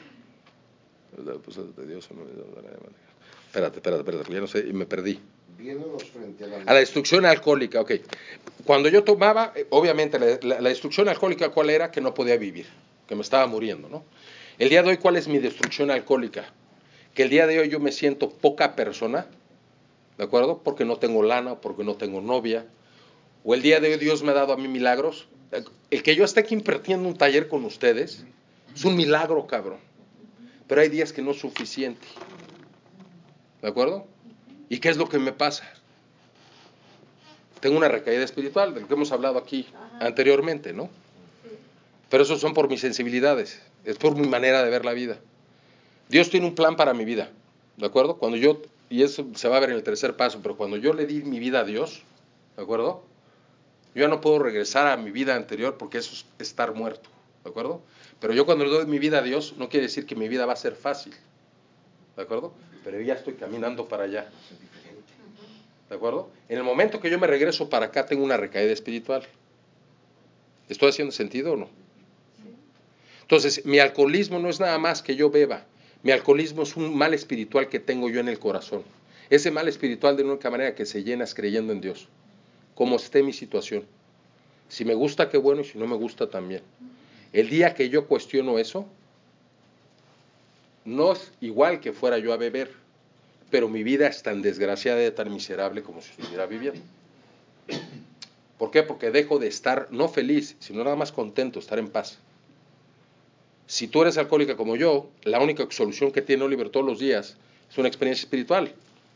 Espérate, ya no sé, y me perdí. Viéndonos frente a la destrucción alcohólica, ok. Cuando yo tomaba, obviamente, la destrucción alcohólica, ¿cuál era? Que no podía vivir, que me estaba muriendo, ¿no? El día de hoy, ¿cuál es mi destrucción alcohólica? que el día de hoy yo me siento poca persona, ¿de acuerdo? Porque no tengo lana, porque no tengo novia, o el día de hoy Dios me ha dado a mí milagros. El que yo esté aquí impartiendo un taller con ustedes es un milagro, cabrón. Pero hay días que no es suficiente, ¿de acuerdo? ¿Y qué es lo que me pasa? Tengo una recaída espiritual, de lo que hemos hablado aquí anteriormente, ¿no? Pero eso son por mis sensibilidades, es por mi manera de ver la vida. Dios tiene un plan para mi vida, ¿de acuerdo? Cuando yo, y eso se va a ver en el tercer paso, pero cuando yo le di mi vida a Dios, ¿de acuerdo? Yo ya no puedo regresar a mi vida anterior porque eso es estar muerto, ¿de acuerdo? Pero yo cuando le doy mi vida a Dios, no quiere decir que mi vida va a ser fácil, ¿de acuerdo? Pero ya estoy caminando para allá, ¿de acuerdo? En el momento que yo me regreso para acá, tengo una recaída espiritual. ¿Estoy haciendo sentido o no? Entonces, mi alcoholismo no es nada más que yo beba. Mi alcoholismo es un mal espiritual que tengo yo en el corazón. Ese mal espiritual de una única manera que se llena es creyendo en Dios, como esté mi situación. Si me gusta, qué bueno, y si no me gusta, también. El día que yo cuestiono eso, no es igual que fuera yo a beber, pero mi vida es tan desgraciada y tan miserable como si estuviera viviendo. ¿Por qué? Porque dejo de estar, no feliz, sino nada más contento, estar en paz. Si tú eres alcohólica como yo, la única solución que tiene Oliver todos los días es una experiencia espiritual.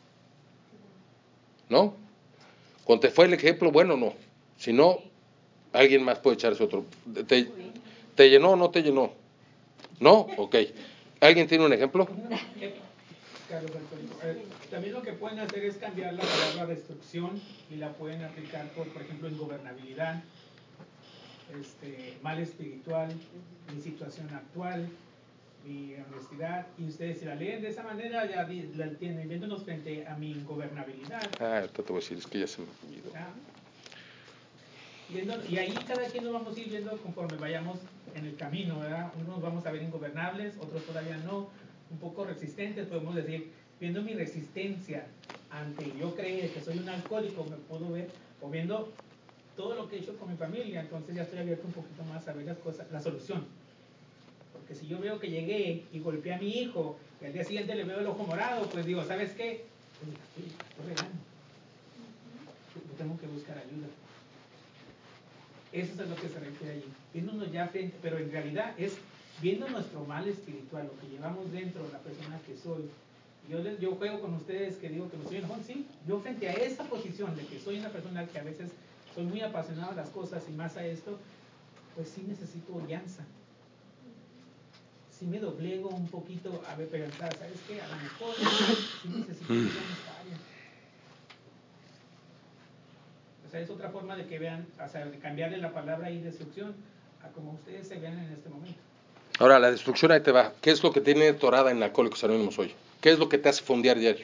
¿No? Cuando te fue el ejemplo, bueno, no. Si no, alguien más puede echarse otro. ¿Te llenó o no te llenó? ¿No? Ok. ¿Alguien tiene un ejemplo? Carlos Antonio, también lo que pueden hacer es cambiar la palabra destrucción y la pueden aplicar por ejemplo, ingobernabilidad, mal espiritual, mi situación actual, mi honestidad, y ustedes si la leen de esa manera ya la tienen viéndonos frente a mi ingobernabilidad. Ahorita te voy a decir, es que ya se me olvidó. Y ahí cada quien lo vamos a ir viendo conforme vayamos en el camino, ¿verdad? Unos vamos a ver ingobernables, otros todavía no, un poco resistentes, podemos decir, viendo mi resistencia ante yo creer que soy un alcohólico, me puedo ver, o viendo todo lo que he hecho con mi familia, entonces ya estoy abierto un poquito más a ver las cosas, la solución. Porque si yo veo que llegué y golpeé a mi hijo, y al día siguiente le veo el ojo morado, pues digo, ¿sabes qué? Estoy regando. Yo tengo que buscar ayuda. Eso es a lo que se refiere allí. Viéndonos ya frente, pero en realidad es viendo nuestro mal espiritual, lo que llevamos dentro, la persona que soy. Yo juego con ustedes que digo que no soy enojón, sí. Yo frente a esa posición de que soy una persona que a veces soy muy apasionada a las cosas y más a esto, pues sí necesito guianza. Sí me doblego un poquito a ver, pensar, ¿sabes qué? A lo mejor sí necesito ayuda en esta área. O sea, es otra forma de que vean, o sea, de cambiarle la palabra y destrucción a como ustedes se vean en este momento. Ahora, la destrucción ahí te va. ¿Qué es lo que tiene torada en Alcohólicos Anónimos hoy? ¿Qué es lo que te hace fondear diario?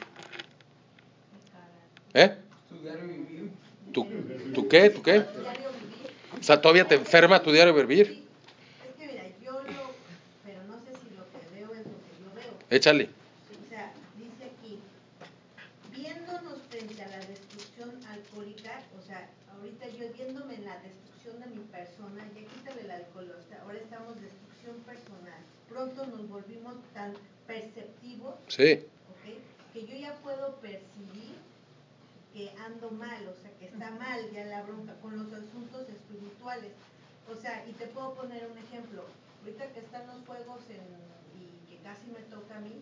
Tu diario vivir. ¿Tú qué? ¿Tú qué? O sea, ¿todavía te enferma tu diario vivir? Es que mira, pero no sé si lo que veo es lo que yo veo. Échale. O sea, dice aquí, viéndonos frente a la destrucción alcohólica, o sea, ahorita yo viéndome en la destrucción de mi persona, ya quítale el alcohol, o sea, ahora estamos en destrucción personal. Pronto nos volvimos tan perceptivos, sí, ¿okay? Que yo ya puedo percibir que ando mal, o sea, que está mal ya la bronca con los asuntos espirituales. O sea, y te puedo poner un ejemplo. Ahorita que están los juegos y que casi me toca a mí,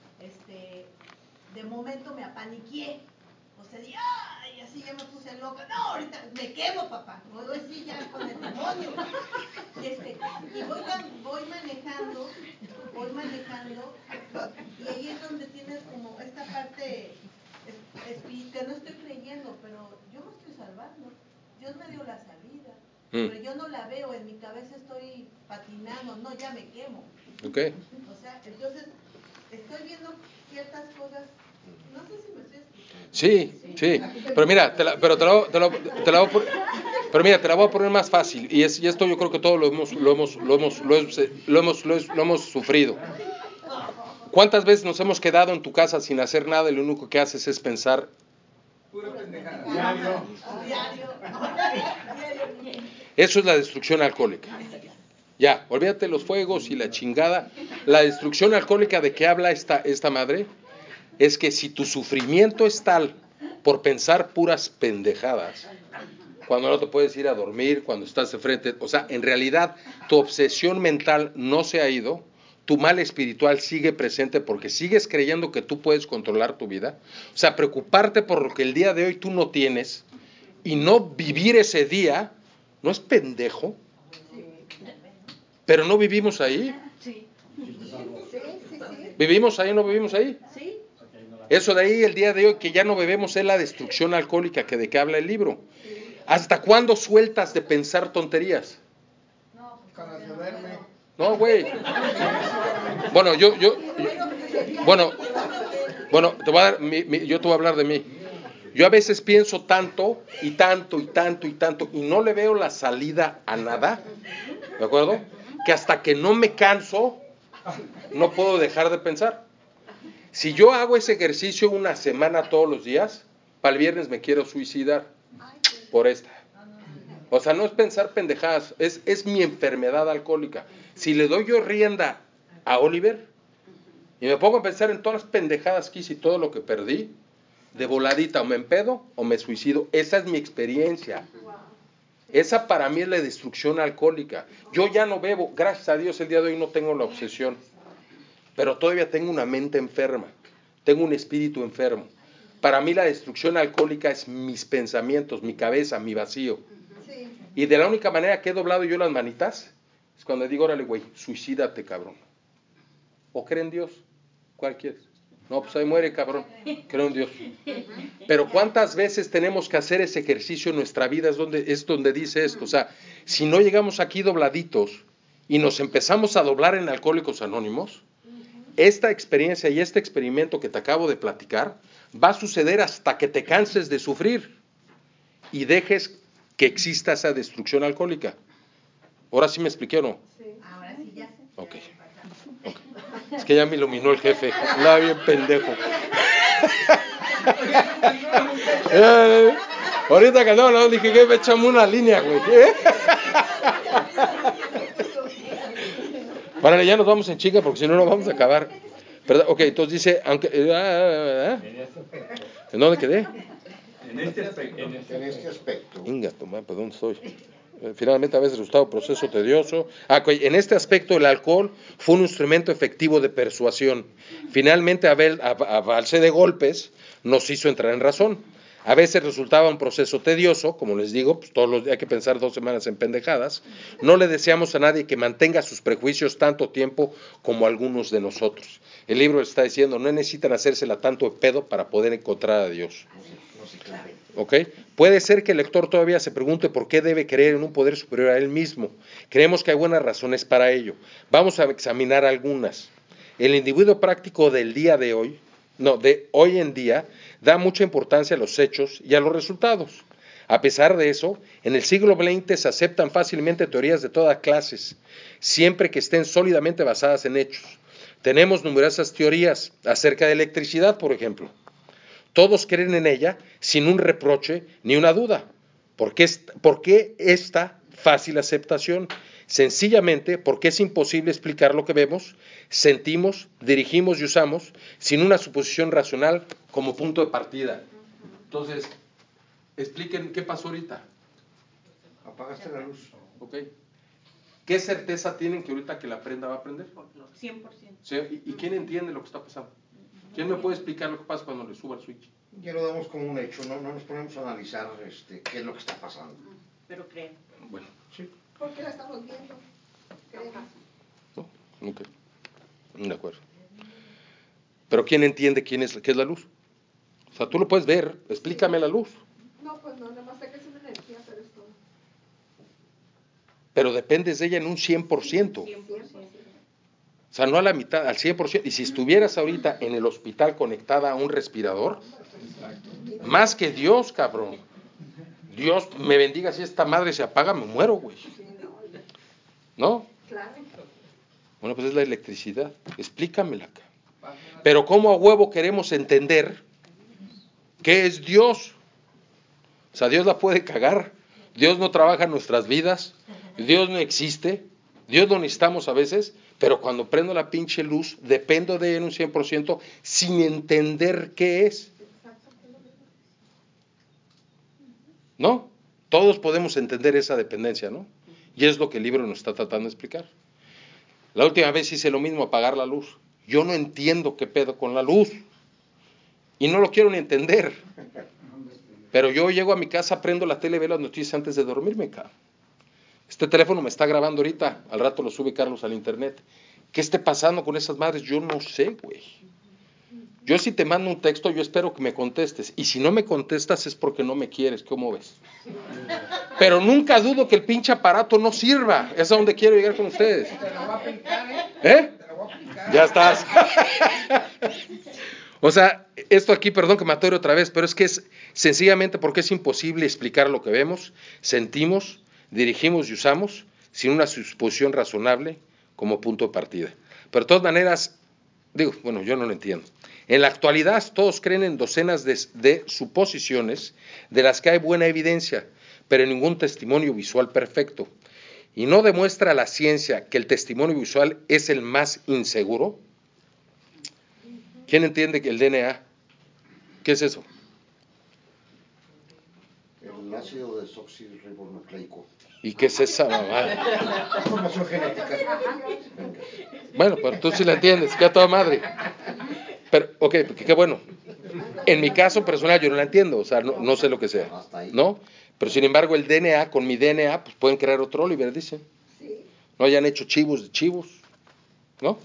de momento me apaniqué. O sea, ¡ay! Así ya me puse loca. No, ahorita me quemo, papá. Voy así ya con el demonio. Y voy manejando, y ahí es donde tienes como esta parte que no estoy creyendo, pero yo me estoy salvando. Dios me dio la salida. Pero yo no la veo, en mi cabeza estoy patinando, no, ya me quemo. Okay. O sea, entonces estoy viendo ciertas cosas, no sé si me estoy explicando. Sí, pero mira, te la voy a poner más fácil, y esto yo creo que todos lo hemos sufrido. ¿Cuántas veces nos hemos quedado en tu casa sin hacer nada y lo único que haces es pensar? Pura pendejada. Diario. Eso es la destrucción alcohólica. Ya, olvídate los fuegos y la chingada. La destrucción alcohólica de que habla esta madre es que si tu sufrimiento es tal por pensar puras pendejadas, cuando no te puedes ir a dormir, cuando estás de frente, o sea, en realidad tu obsesión mental no se ha ido, tu mal espiritual sigue presente porque sigues creyendo que tú puedes controlar tu vida. O sea, preocuparte por lo que el día de hoy tú no tienes y no vivir ese día, ¿no es pendejo? Pero no vivimos ahí. ¿Vivimos ahí o no vivimos ahí? Eso de ahí, el día de hoy, que ya no bebemos, es la destrucción alcohólica de que habla el libro. ¿Hasta cuándo sueltas de pensar tonterías? No, güey. Bueno, te voy a dar, yo te voy a hablar de mí. Yo a veces pienso tanto y tanto y tanto y tanto y no le veo la salida a nada, ¿de acuerdo? Que hasta que no me canso, no puedo dejar de pensar. Si yo hago ese ejercicio una semana todos los días, para el viernes me quiero suicidar por esta. O sea, no es pensar pendejadas, es mi enfermedad alcohólica. Si le doy yo rienda a Oliver y me pongo a pensar en todas las pendejadas que hice y todo lo que perdí, de voladita o me empedo o me suicido. Esa es mi experiencia. Esa para mí es la destrucción alcohólica. Yo ya no bebo, gracias a Dios el día de hoy no tengo la obsesión, pero todavía tengo una mente enferma, tengo un espíritu enfermo. Para mí la destrucción alcohólica es mis pensamientos, mi cabeza, mi vacío. Y de la única manera que he doblado yo las manitas es cuando digo, órale güey, suicídate cabrón. ¿O cree en Dios? ¿Cuál quieres? No, pues ahí muere cabrón, creo en Dios. Pero ¿cuántas veces tenemos que hacer ese ejercicio en nuestra vida? Es donde dice esto. O sea, si no llegamos aquí dobladitos y nos empezamos a doblar en Alcohólicos Anónimos, esta experiencia y este experimento que te acabo de platicar va a suceder hasta que te canses de sufrir y dejes que exista esa destrucción alcohólica. ¿Ahora sí me expliqué o no? Sí. Ahora sí ya. Ok. Es que ya me iluminó el jefe. Andaba bien pendejo. Ahorita que no, dije que me echamos una línea, güey. Vale, ya nos vamos en chica porque si no, no vamos a acabar. ¿Verdad? Ok, entonces dice, aunque... ¿En dónde quedé? En este aspecto. En este aspecto. Venga, toma, ¿por dónde estoy? Finalmente, a veces resultado proceso tedioso. En este aspecto, el alcohol fue un instrumento efectivo de persuasión. Finalmente, a base de golpes, nos hizo entrar en razón. A veces resultaba un proceso tedioso, como les digo, pues todos los días hay que pensar 2 semanas en pendejadas. No le deseamos a nadie que mantenga sus prejuicios tanto tiempo como algunos de nosotros. El libro está diciendo, no necesitan hacérsela tanto de pedo para poder encontrar a Dios. ¿Ok? Puede ser que el lector todavía se pregunte por qué debe creer en un poder superior a él mismo. Creemos que hay buenas razones para ello. Vamos a examinar algunas. El individuo práctico del día de hoy, de hoy en día, da mucha importancia a los hechos y a los resultados. A pesar de eso, en el siglo XX se aceptan fácilmente teorías de todas clases, siempre que estén sólidamente basadas en hechos. Tenemos numerosas teorías acerca de electricidad, por ejemplo. Todos creen en ella sin un reproche ni una duda. ¿Por qué esta fácil aceptación? Sencillamente porque es imposible explicar lo que vemos, sentimos, dirigimos y usamos sin una suposición racional como punto de partida. Entonces, expliquen qué pasó ahorita. Apagaste la luz. Ok. ¿Qué certeza tienen que ahorita que la prenda va a prender? 100%. ¿Sí? ¿Y quién entiende lo que está pasando? ¿Quién me puede explicar lo que pasa cuando le suba el switch? Ya lo damos como un hecho, no nos ponemos a analizar qué es lo que está pasando. Pero creen. Bueno, sí. ¿Por qué la estamos viendo? No, nunca. De acuerdo. Pero ¿quién entiende qué es la luz? O sea, tú lo puedes ver, explícame la luz. No, pues no, nada más sé que es una energía, pero es todo. Pero dependes de ella en un 100%. 100%. O sea, no a la mitad, al 100%. Y si estuvieras ahorita en el hospital conectada a un respirador, más que Dios, cabrón. Dios me bendiga, si esta madre se apaga, me muero, güey. ¿No? Claro. Bueno, pues es la electricidad. Explícamela acá. Pero ¿cómo a huevo queremos entender qué es Dios? O sea, Dios la puede cagar. Dios no trabaja en nuestras vidas. Dios no existe. Dios lo necesitamos a veces, pero cuando prendo la pinche luz, dependo de Él un 100% sin entender qué es. ¿No? Todos podemos entender esa dependencia, ¿no? Y es lo que el libro nos está tratando de explicar. La última vez hice lo mismo, apagar la luz. Yo no entiendo qué pedo con la luz. Y no lo quiero ni entender. Pero yo llego a mi casa, prendo la tele, veo las noticias antes de dormirme, cabrón. Este teléfono me está grabando ahorita, al rato lo sube Carlos al internet. ¿Qué esté pasando con esas madres? Yo no sé, güey. Yo si te mando un texto, yo espero que me contestes. Y si no me contestas es porque no me quieres, ¿cómo ves? Pero nunca dudo que el pinche aparato no sirva. Es a donde quiero llegar con ustedes. Te lo voy a aplicar, ¿Eh? Te lo voy a aplicar. Ya estás. O sea, esto aquí, perdón que me atore otra vez, pero es que es sencillamente porque es imposible explicar lo que vemos, sentimos, dirigimos y usamos sin una suposición razonable como punto de partida. Pero de todas maneras, digo, bueno, yo no lo entiendo. En la actualidad todos creen en docenas de suposiciones de las que hay buena evidencia, pero ningún testimonio visual perfecto. ¿Y no demuestra la ciencia que el testimonio visual es el más inseguro? ¿Quién entiende que el DNA? ¿Qué es eso? El ácido desoxirribonucleico. ¿Y qué es esa mamá? Información genética. Bueno, pero tú sí la entiendes, que a toda madre. Pero, ok, qué bueno. En mi caso personal yo no la entiendo, o sea, no sé lo que sea, ¿no? Pero sin embargo el DNA, con mi DNA, pues pueden crear otro Oliver, dicen. No hayan hecho chivos de chivos, ¿no?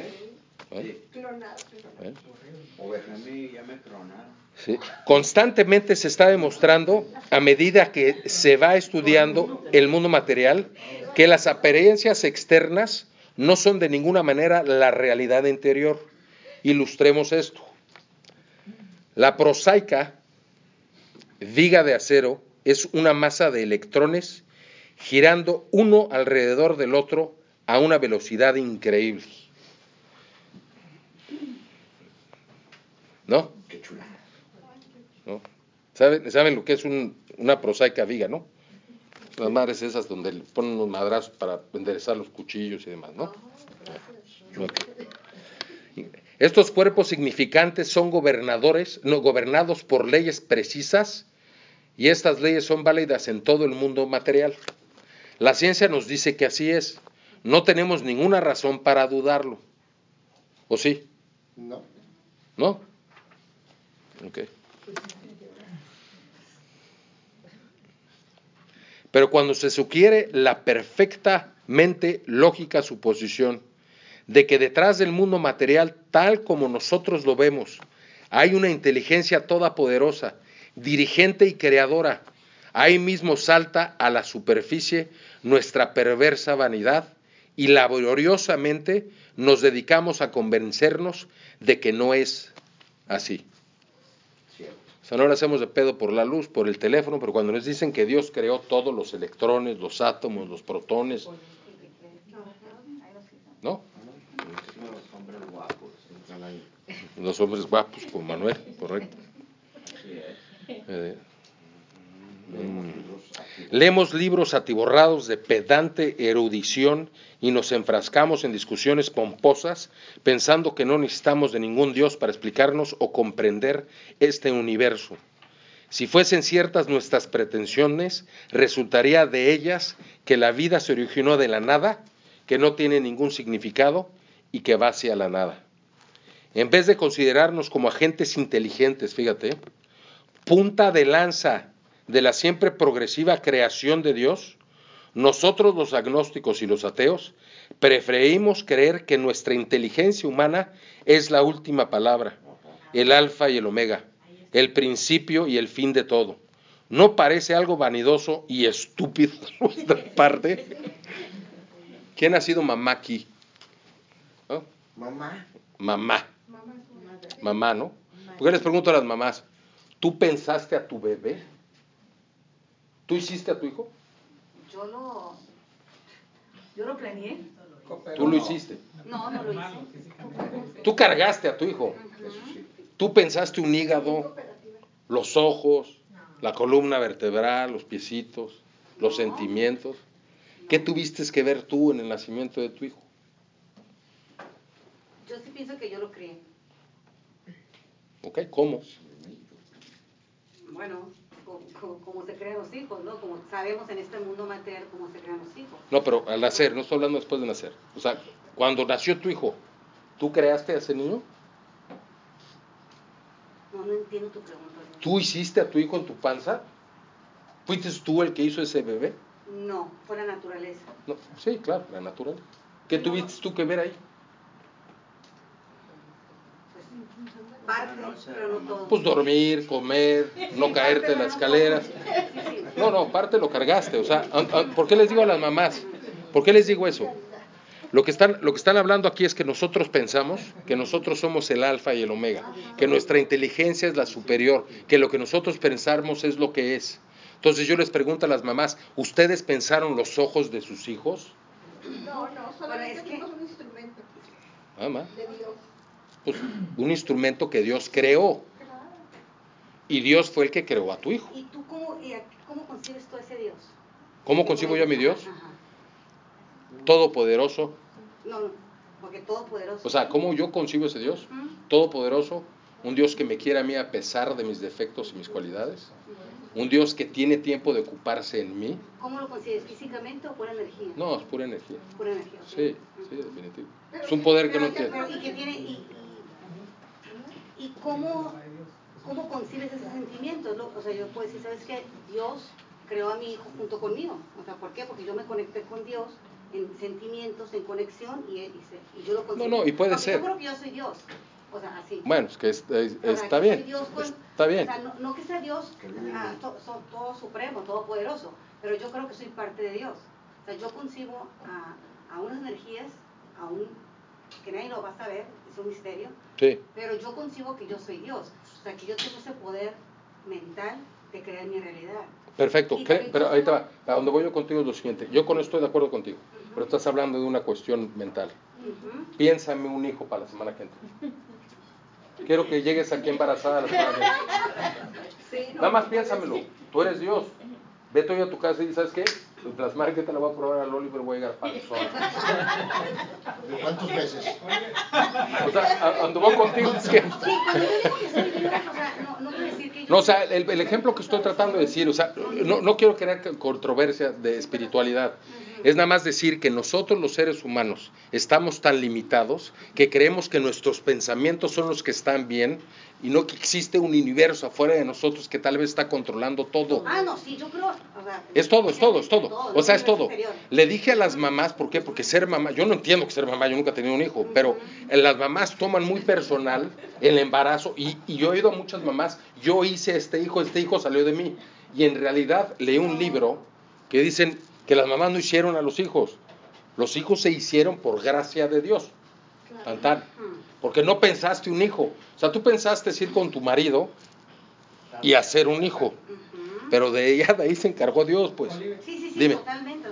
A mí ya me clonaron. Sí. Constantemente se está demostrando, a medida que se va estudiando el mundo material, que las apariencias externas no son de ninguna manera la realidad interior. Ilustremos esto. La prosaica, viga de acero, es una masa de electrones girando uno alrededor del otro a una velocidad increíble. ¿No? Qué chula. ¿No? ¿Saben lo que es una prosaica viga, no? Las madres esas donde le ponen unos madrazos para enderezar los cuchillos y demás, ¿no? Estos cuerpos significantes son gobernados por leyes precisas y estas leyes son válidas en todo el mundo material. La ciencia nos dice que así es. No tenemos ninguna razón para dudarlo. ¿O sí? No. ¿No? Ok. Pero cuando se sugiere la perfectamente lógica suposición de que detrás del mundo material, tal como nosotros lo vemos, hay una inteligencia todopoderosa, dirigente y creadora, ahí mismo salta a la superficie nuestra perversa vanidad y laboriosamente nos dedicamos a convencernos de que no es así. O sea, no le hacemos de pedo por la luz, por el teléfono, pero cuando nos dicen que Dios creó todos los electrones, los átomos, los protones, ¿no? Los hombres guapos, con Manuel, correcto. Leemos libros atiborrados de pedante erudición y nos enfrascamos en discusiones pomposas pensando que no necesitamos de ningún Dios para explicarnos o comprender este universo. Si fuesen ciertas nuestras pretensiones, resultaría de ellas que la vida se originó de la nada, que no tiene ningún significado y que va hacia la nada. En vez de considerarnos como agentes inteligentes, fíjate, punta de lanza de la siempre progresiva creación de Dios, nosotros los agnósticos y los ateos preferimos creer que nuestra inteligencia humana es la última palabra, el alfa y el omega, el principio y el fin de todo. ¿No parece algo vanidoso y estúpido de nuestra parte? ¿Quién ha sido mamá aquí? ¿No? Mamá, ¿no? ¿Por qué les pregunto a las mamás? ¿Tú pensaste a tu bebé? ¿Tú hiciste a tu hijo? Yo lo planeé. ¿Tú lo hiciste? No lo hice. ¿Tú cargaste a tu hijo? ¿Tú pensaste un hígado, los ojos, la columna vertebral, los piecitos, los sentimientos? ¿Qué tuviste que ver tú en el nacimiento de tu hijo? Yo sí pienso que yo lo crié. ¿Ok? ¿Cómo? Bueno, como se crean los hijos, ¿no? Como sabemos en este mundo material cómo se crean los hijos. No, pero al nacer, no estoy hablando después de nacer. O sea, cuando nació tu hijo, ¿tú creaste a ese niño? No entiendo tu pregunta. ¿Tú hiciste a tu hijo en tu panza? ¿Fuiste tú el que hizo ese bebé? No, fue la naturaleza. No, sí, claro, la naturaleza. ¿Qué tuviste tú que ver ahí? Parte, pero no todo. Pues dormir, comer, no caerte de las escaleras. No, parte lo cargaste. O sea, ¿por qué les digo a las mamás? ¿Por qué les digo eso? Lo que están hablando aquí es que nosotros pensamos que nosotros somos el alfa y el omega, que nuestra inteligencia es la superior, que lo que nosotros pensamos es lo que es. Entonces yo les pregunto a las mamás, ¿ustedes pensaron los ojos de sus hijos? No, solamente fuimos un instrumento de Dios. Pues, un instrumento que Dios creó. Y Dios fue el que creó a tu hijo. ¿Y tú cómo concibes tú a ese Dios? ¿Cómo concibo yo a mi Dios? Todopoderoso. No, porque todopoderoso. O sea, ¿cómo yo concibo ese Dios? Todopoderoso, un Dios que me quiere a mí a pesar de mis defectos y mis cualidades. Un Dios que tiene tiempo de ocuparse en mí. ¿Cómo lo concibes? ¿Físicamente o pura energía? No, es pura energía. Pura energía. Sí, definitivo. Es un poder que no tiene. ¿Y cómo concibes ese sentimiento? O sea, yo puedo decir, ¿sabes qué? Dios creó a mi hijo junto conmigo. O sea, ¿por qué? Porque yo me conecté con Dios en sentimientos, en conexión, y yo lo concibo. No, y puede porque ser. yo creo que yo soy Dios. O sea, así. Bueno, es que está bien. Está bien. O sea, no que sea Dios todo supremo, todopoderoso, pero yo creo que soy parte de Dios. O sea, yo concibo a unas energías, que nadie lo va a saber, es un misterio, pero yo concibo que yo soy Dios. O sea, que yo tengo ese poder mental de crear mi realidad. Perfecto, pero ahí te va. A donde voy yo contigo es lo siguiente. Yo con esto estoy de acuerdo contigo, pero estás hablando de una cuestión mental. Piénsame un hijo para la semana que entra. Quiero que llegues aquí embarazada la semana que entra. Nada más piénsamelo. Tú eres Dios. Vete hoy a tu casa y ¿sabes qué? La semana que te la voy a probar al Oliver, voy a llegar panzón. ¿Cuántos meses? O sea, anduvo contigo es que... No, o sea, el ejemplo que estoy tratando de decir, o sea, no quiero crear controversia de espiritualidad. Es nada más decir que nosotros los seres humanos estamos tan limitados que creemos que nuestros pensamientos son los que están bien y no que existe un universo afuera de nosotros que tal vez está controlando todo. No, sí, yo creo. Es todo. O sea, es todo. Le dije a las mamás, ¿por qué? Porque ser mamá, yo no entiendo que ser mamá, yo nunca he tenido un hijo, pero las mamás toman muy personal el embarazo y yo he oído a muchas mamás, yo hice este hijo salió de mí. Y en realidad leí un libro que dicen que las mamás no hicieron a los hijos se hicieron por gracia de Dios. Tan. Porque no pensaste un hijo. O sea, tú pensaste ir con tu marido y hacer un hijo. Pero de ahí se encargó Dios, pues. Sí, dime. Totalmente.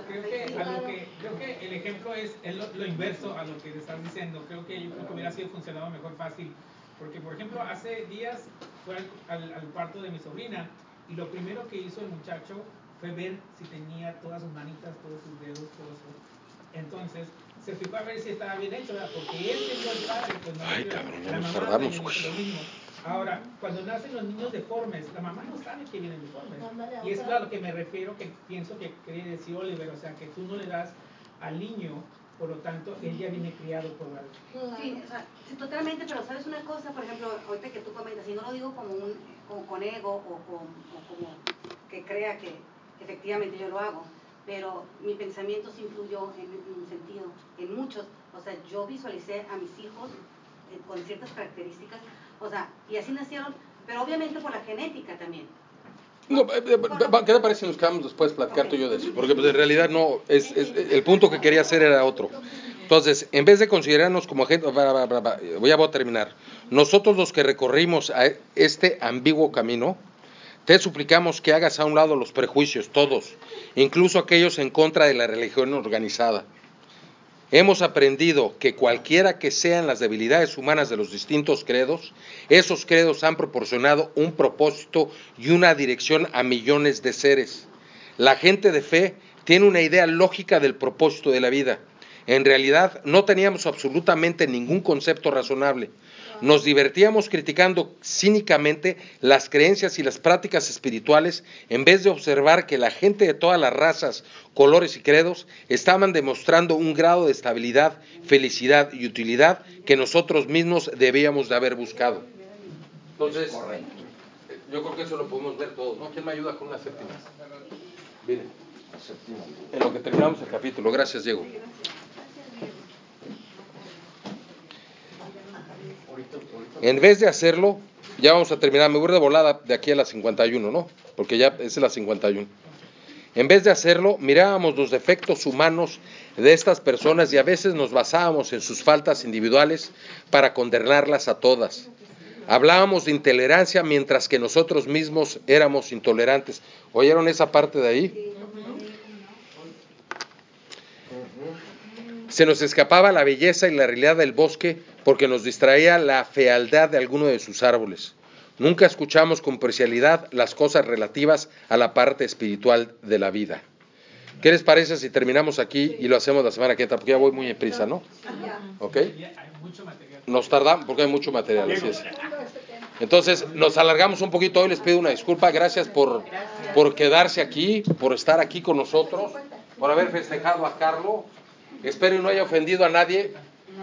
Creo que el ejemplo es lo inverso a lo que te estás diciendo. Creo que hubiera sido funcionado mejor fácil. Porque, por ejemplo, hace días fue al parto de mi sobrina y lo primero que hizo el muchacho fue ver si tenía todas sus manitas, todos sus dedos, todo eso. Entonces, se fijó a ver si estaba bien hecho, ¿verdad? Porque él siendo el padre, pues no. Ay, cabrón, ya la nos mamá tardamos. Hizo lo mismo. Ahora, cuando nacen los niños deformes, la mamá no sabe que vienen deformes. Y es a lo que me refiero, que pienso que quiere decir Oliver, o sea, que tú no le das al niño, por lo tanto, él ya viene criado por algo. Sí, o sea, sí, totalmente, pero sabes una cosa, por ejemplo, ahorita que tú comentas, y no lo digo como con ego o como que crea que efectivamente yo lo hago, pero mi pensamiento se influyó en un sentido, en muchos. O sea, yo visualicé a mis hijos con ciertas características, o sea, y así nacieron, pero obviamente por la genética también. No, ¿qué te parece si nos quedamos después platicar tú y yo de eso? Porque pues, en realidad no, el punto que quería hacer era otro. Entonces, en vez de considerarnos como gente, voy a terminar. Nosotros los que recorrimos a este ambiguo camino, te suplicamos que hagas a un lado los prejuicios, todos, incluso aquellos en contra de la religión organizada. Hemos aprendido que cualquiera que sean las debilidades humanas de los distintos credos, esos credos han proporcionado un propósito y una dirección a millones de seres. La gente de fe tiene una idea lógica del propósito de la vida. En realidad no teníamos absolutamente ningún concepto razonable. Nos divertíamos criticando cínicamente las creencias y las prácticas espirituales en vez de observar que la gente de todas las razas, colores y credos estaban demostrando un grado de estabilidad, felicidad y utilidad que nosotros mismos debíamos de haber buscado. Entonces, yo creo que eso lo podemos ver todos, ¿no? ¿Quién me ayuda con una séptima? Miren, en lo que terminamos el capítulo. Gracias, Diego. En vez de hacerlo, ya vamos a terminar, me voy de volada de aquí a la 51, ¿no? Porque ya es la 51. En vez de hacerlo, mirábamos los defectos humanos de estas personas y a veces nos basábamos en sus faltas individuales para condenarlas a todas. Hablábamos de intolerancia mientras que nosotros mismos éramos intolerantes. ¿Oyeron esa parte de ahí? Se nos escapaba la belleza y la realidad del bosque porque nos distraía la fealdad de alguno de sus árboles. Nunca escuchamos con parcialidad las cosas relativas a la parte espiritual de la vida. ¿Qué les parece si terminamos aquí y lo hacemos la semana que entra? Porque ya voy muy en prisa, ¿no? ¿Ok? Nos tardamos porque hay mucho material, así es. Entonces, nos alargamos un poquito hoy, les pido una disculpa. Gracias por quedarse aquí, por estar aquí con nosotros, por haber festejado a Carlos. Espero y no haya ofendido a nadie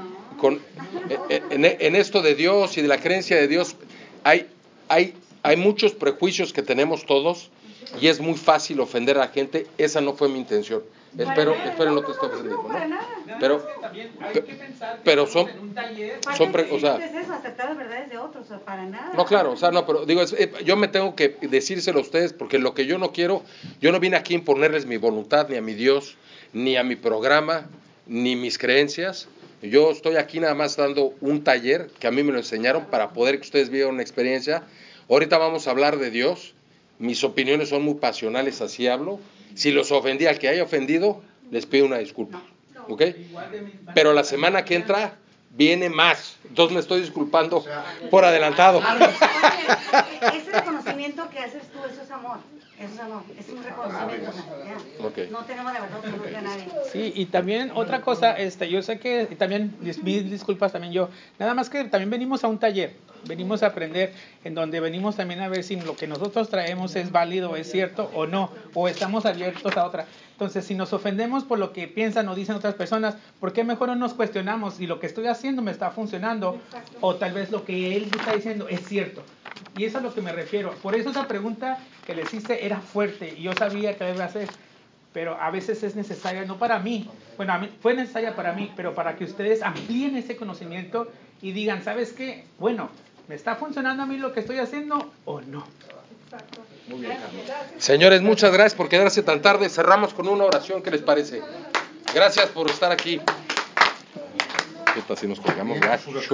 en esto de Dios y de la creencia de Dios. Hay muchos prejuicios que tenemos todos y es muy fácil ofender a la gente. Esa no fue mi intención. Espero no te esté ofendiendo, ¿no? Pero son o sea, es eso, aceptar las verdades de otros, o para nada. No, claro, o sea, no, pero digo, yo me tengo que decírselo a ustedes porque lo que yo no quiero, yo no vine aquí a imponerles mi voluntad, ni a mi Dios, ni a mi programa, ni mis creencias. Yo estoy aquí nada más dando un taller que a mí me lo enseñaron para poder que ustedes vivan una experiencia. Ahorita vamos a hablar de Dios. Mis opiniones son muy pasionales, así hablo. Si los ofendí, al que haya ofendido, les pido una disculpa. ¿Ok? Pero la semana que entra viene más. Entonces me estoy disculpando por adelantado. Ese reconocimiento que haces tú, eso es amor. Eso es amor. Es un reconocimiento. Okay. No tenemos de verdad que a nadie. Sí, y también otra cosa, yo sé que también, mil disculpas también yo, nada más que también venimos a un taller, venimos a aprender, en donde venimos también a ver si lo que nosotros traemos es válido, es cierto o no, o estamos abiertos a otra. Entonces, si nos ofendemos por lo que piensan o dicen otras personas, ¿por qué mejor no nos cuestionamos si lo que estoy haciendo me está funcionando o tal vez lo que él está diciendo es cierto? Y eso es a lo que me refiero. Por eso esa pregunta que les hice era fuerte y yo sabía que debe hacer, pero a veces es necesaria, no para mí, bueno, a mí, fue necesaria para mí, pero para que ustedes amplíen ese conocimiento y digan, ¿sabes qué? Bueno, ¿me está funcionando a mí lo que estoy haciendo o no? Muy bien, Carlos. Señores, muchas gracias por quedarse tan tarde. Cerramos con una oración, ¿qué les parece? Gracias por estar aquí. ¿Qué tal si nos colgamos?